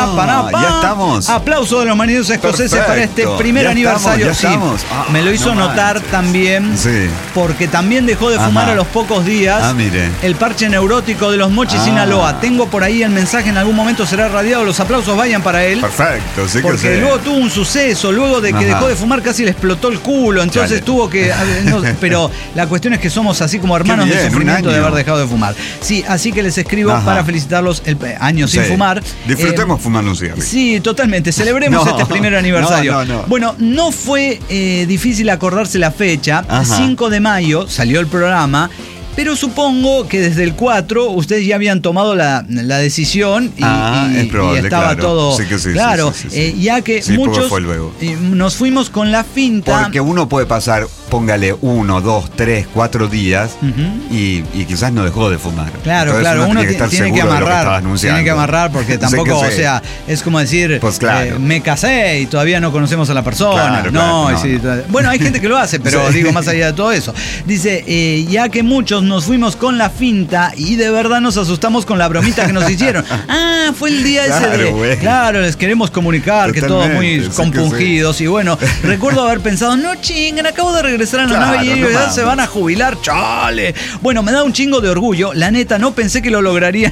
Ya estamos. Aplauso de los maridos escoceses Perfecto. para este primer Ya aniversario. estamos, ya estamos. Ah, me lo hizo no notar manches. también, Sí. porque también dejó de fumar Ajá. a los pocos días. Ah, mire. El parche neurótico de los Mochis Sinaloa. Tengo por ahí el mensaje, en algún momento será radiado. Los aplausos vayan para él. Perfecto, sí que Porque sí. luego tuvo un suceso, luego de que Ajá. dejó de fumar casi le explotó el culo, entonces Chale. tuvo que... no, pero la cuestión es que somos así como hermanos Qué bien, de sufrimiento un de año. haber dejado de fumar. Sí, así que les escribo Ajá. para felicitarlos el año sin Sí. fumar. Disfrutemos fumando un cigarrillo. Sí, totalmente. Celebremos No, este primer aniversario. no. Bueno, no fue difícil acordarse la fecha. Ajá. 5 de mayo salió el programa. Pero supongo que desde el 4 ustedes ya habían tomado la decisión y es probable, estaba claro. todo Sí que sí, claro. sí. Ya que Sí, porque muchos fue luego. nos fuimos con la finta. Porque uno puede pasar, póngale 1, 2, 3, 4 días y quizás no dejó de fumar. Claro, Entonces claro, uno tiene que estar tiene que seguro de lo que estaba amarrar, anunciando. tiene que amarrar porque Sí tampoco, que o sí. sea, es como decir, Pues claro. me casé y todavía no conocemos a la persona. Claro, no, claro, y sí, no. Bueno, hay gente que lo hace, pero Sí. digo, más allá de todo eso. Dice, ya que muchos nos fuimos con la finta y de verdad nos asustamos con la bromita que nos hicieron. Fue el día ese Claro, de... güey. Claro, les queremos comunicar que todos muy Totalmente, sí que compungidos. Y bueno, recuerdo haber pensado, no chinguen, acabo de regresar a la Claro, nave y no ellos ya mames. se van a jubilar, chale. Bueno, me da un chingo de orgullo. La neta, no pensé que lo lograrían.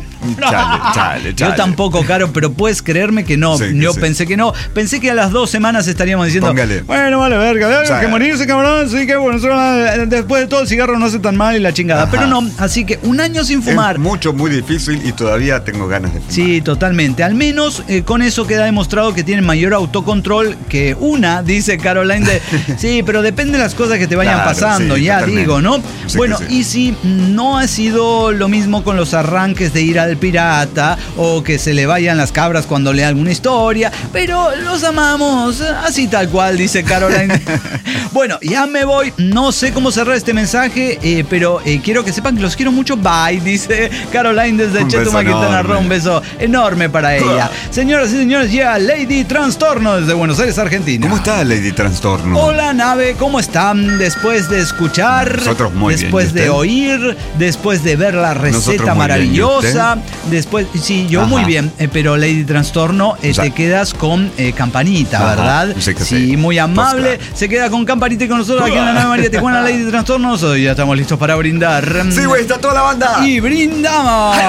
Chale. Yo tampoco, Caro, pero puedes creerme que no. Sí, que Yo sí. pensé que no. Pensé que a las 2 semanas estaríamos diciendo, Póngale. bueno, vale, verga, O sea, que morirse, cabrón, sí que bueno, después de todo el cigarro no hace tan mal y la chingada. Ajá. Pero no, así que un año sin fumar. Es muy difícil y todavía tengo ganas de fumar. Sí, totalmente. Al menos con eso queda demostrado que tienen mayor autocontrol que una, dice Caroline, de sí, pero depende de las cosas que te vayan Claro, pasando, sí, ya totalmente. digo, ¿no? Sí Bueno, que sí. y si no ha sido lo mismo con los arranques de ir al pirata o que se le vayan las cabras cuando lea alguna historia, pero los amamos, así tal cual, dice Caroline. Bueno, ya me voy, no sé cómo cerrar este mensaje, pero quiero que sepan que los quiero mucho, bye, dice Caroline desde Un Chetumal, beso Quintana Roo, enorme. un beso enorme para ella. Señoras y señores, llega Lady Trastorno desde Buenos Aires, Argentina. ¿Cómo está Lady Trastorno? Hola, nave, ¿cómo están? Después de escuchar, Nosotros muy bien, después ¿y de usted? oír, después de ver la Nosotros receta muy bien, maravillosa, después, sí, yo Ajá. muy bien, pero Lady Trastorno, O sea, te quedas con campanita, ajá, ¿verdad? sí que Sí, sí. muy amable, Pues claro. se queda con campanita y con nosotros aquí en la nave María Tijuana, Lady Trastorno. Hoy ya estamos listos para brindar. Sí, güey, está toda la banda. Y brindamos.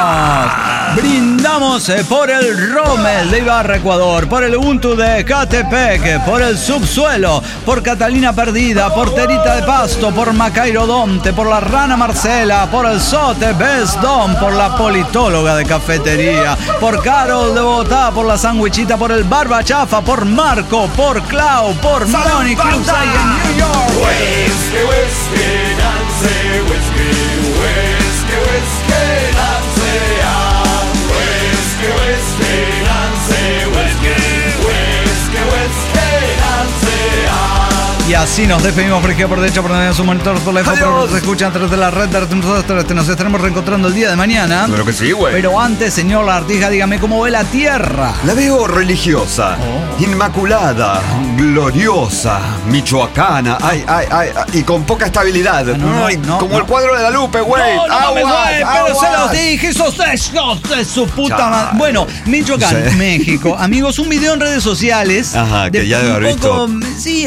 Brindamos por el Rommel de Ibarra, Ecuador, por el Ubuntu de Catepec, por el Subsuelo, por Catalina Perdida, por Terita de Pasto, por Macairo Donte, por la Rana Marcela, por el Sote Best Dom, por la Politóloga de Cafetería, por Carol de Bogotá, por la Sandwichita, por el Barba Chafa, por Marco, por Clau, por Moni Cruz ahí en New York. Whiskey, whiskey, Nancy, whiskey, whiskey, whiskey, Nancy, ah. Whiskey, whiskey, Nancy, whiskey, whiskey, whiskey, Nancy, ah. Y así nos despedimos por aquí, por derecha, por donde su monitor, por la info, Adiós. por nos escuchan a través de la red. Nos estaremos reencontrando el día de mañana. Claro que sí, güey. Pero antes, señor Lartija, dígame cómo ve la tierra. La veo religiosa, inmaculada, gloriosa, michoacana, y con poca estabilidad. Como el cuadro de la Lupe, güey. Pero se los dije, esos de su puta Chao. madre. Bueno, Michoacán, Sí. México. Amigos, un video en redes sociales. Ajá, que ya debe haber visto. Sí,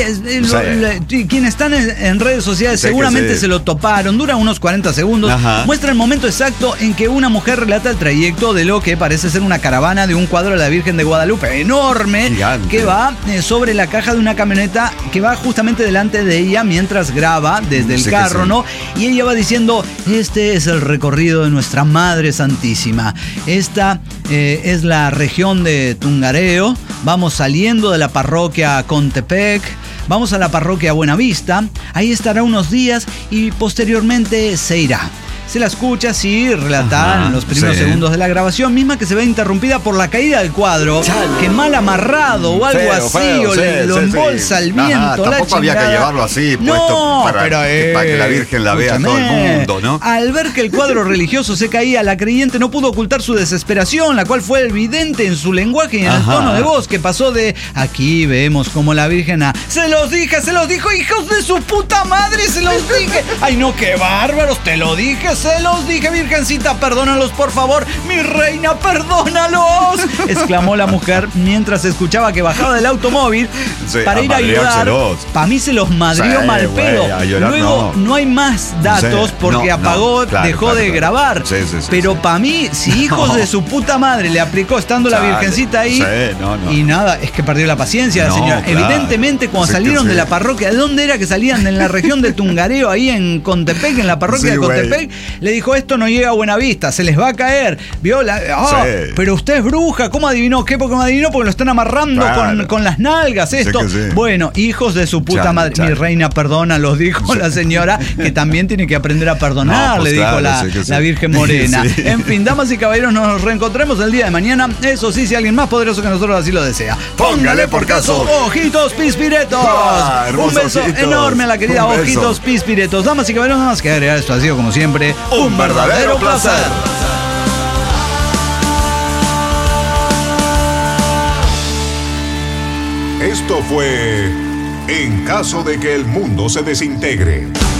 Sí. quienes están en redes sociales Sí, que seguramente sí. se lo toparon. Dura unos 40 segundos. Ajá. Muestra el momento exacto en que una mujer relata el trayecto de lo que parece ser una caravana de un cuadro de la Virgen de Guadalupe enorme. Gigante. Que va sobre la caja de una camioneta que va justamente delante de ella mientras graba desde el Sí que carro, sí. ¿no? Y ella va diciendo, este es el recorrido de nuestra Madre Santísima. Esta es la región de Tungareo. Vamos saliendo de la parroquia Contepec. Vamos a la parroquia Buenavista. Ahí estará unos días y posteriormente se irá. se la escucha así relatada en los primeros segundos de la grabación, misma que se ve interrumpida por la caída del cuadro, que mal amarrado o algo así, o lo embolsa el viento. Tampoco había que llevarlo así, puesto para que la Virgen la vea todo el mundo, ¿no? Al ver que el cuadro religioso se caía, la creyente no pudo ocultar su desesperación, la cual fue evidente en su lenguaje y en el tono de voz, que pasó de aquí vemos como la Virgen a se los dijo, hijos de su puta madre, se los dije. Ay, no, qué bárbaros, te lo dije, se los dije, Virgencita, perdónalos, por favor, mi reina, perdónalos, exclamó la mujer mientras escuchaba que bajaba del automóvil para ir a ayudar. Para mí se los madrió mal pedo. Luego no hay más datos porque apagó, dejó de grabar. Pero para mí, si hijos de su puta madre le aplicó estando la Virgencita ahí, y nada, es que perdió la paciencia la señora. Evidentemente, cuando salieron de la parroquia, ¿de dónde era que salían? En la región de Tungareo, ahí en Contepec, en la parroquia de Contepec, le dijo, esto no llega a Buenavista, se les va a caer. ¿Vio? Pero usted es bruja, ¿cómo adivinó? ¿Qué? Porque me adivinó porque lo están amarrando con las nalgas, esto. Bueno, hijos de su puta madre. Mi reina, perdónalos, dijo la señora, que también tiene que aprender a perdonar, le dijo la Virgen Morena. En fin, damas y caballeros, nos reencontraremos el día de mañana. Eso sí, si alguien más poderoso que nosotros así lo desea. Póngale por caso. Ojitos Pispiretos. Un beso enorme a la querida Ojitos Pispiretos. Damas y caballeros, nada más que agregar, esto ha sido como siempre un verdadero placer. Esto fue En caso de que el mundo se desintegre.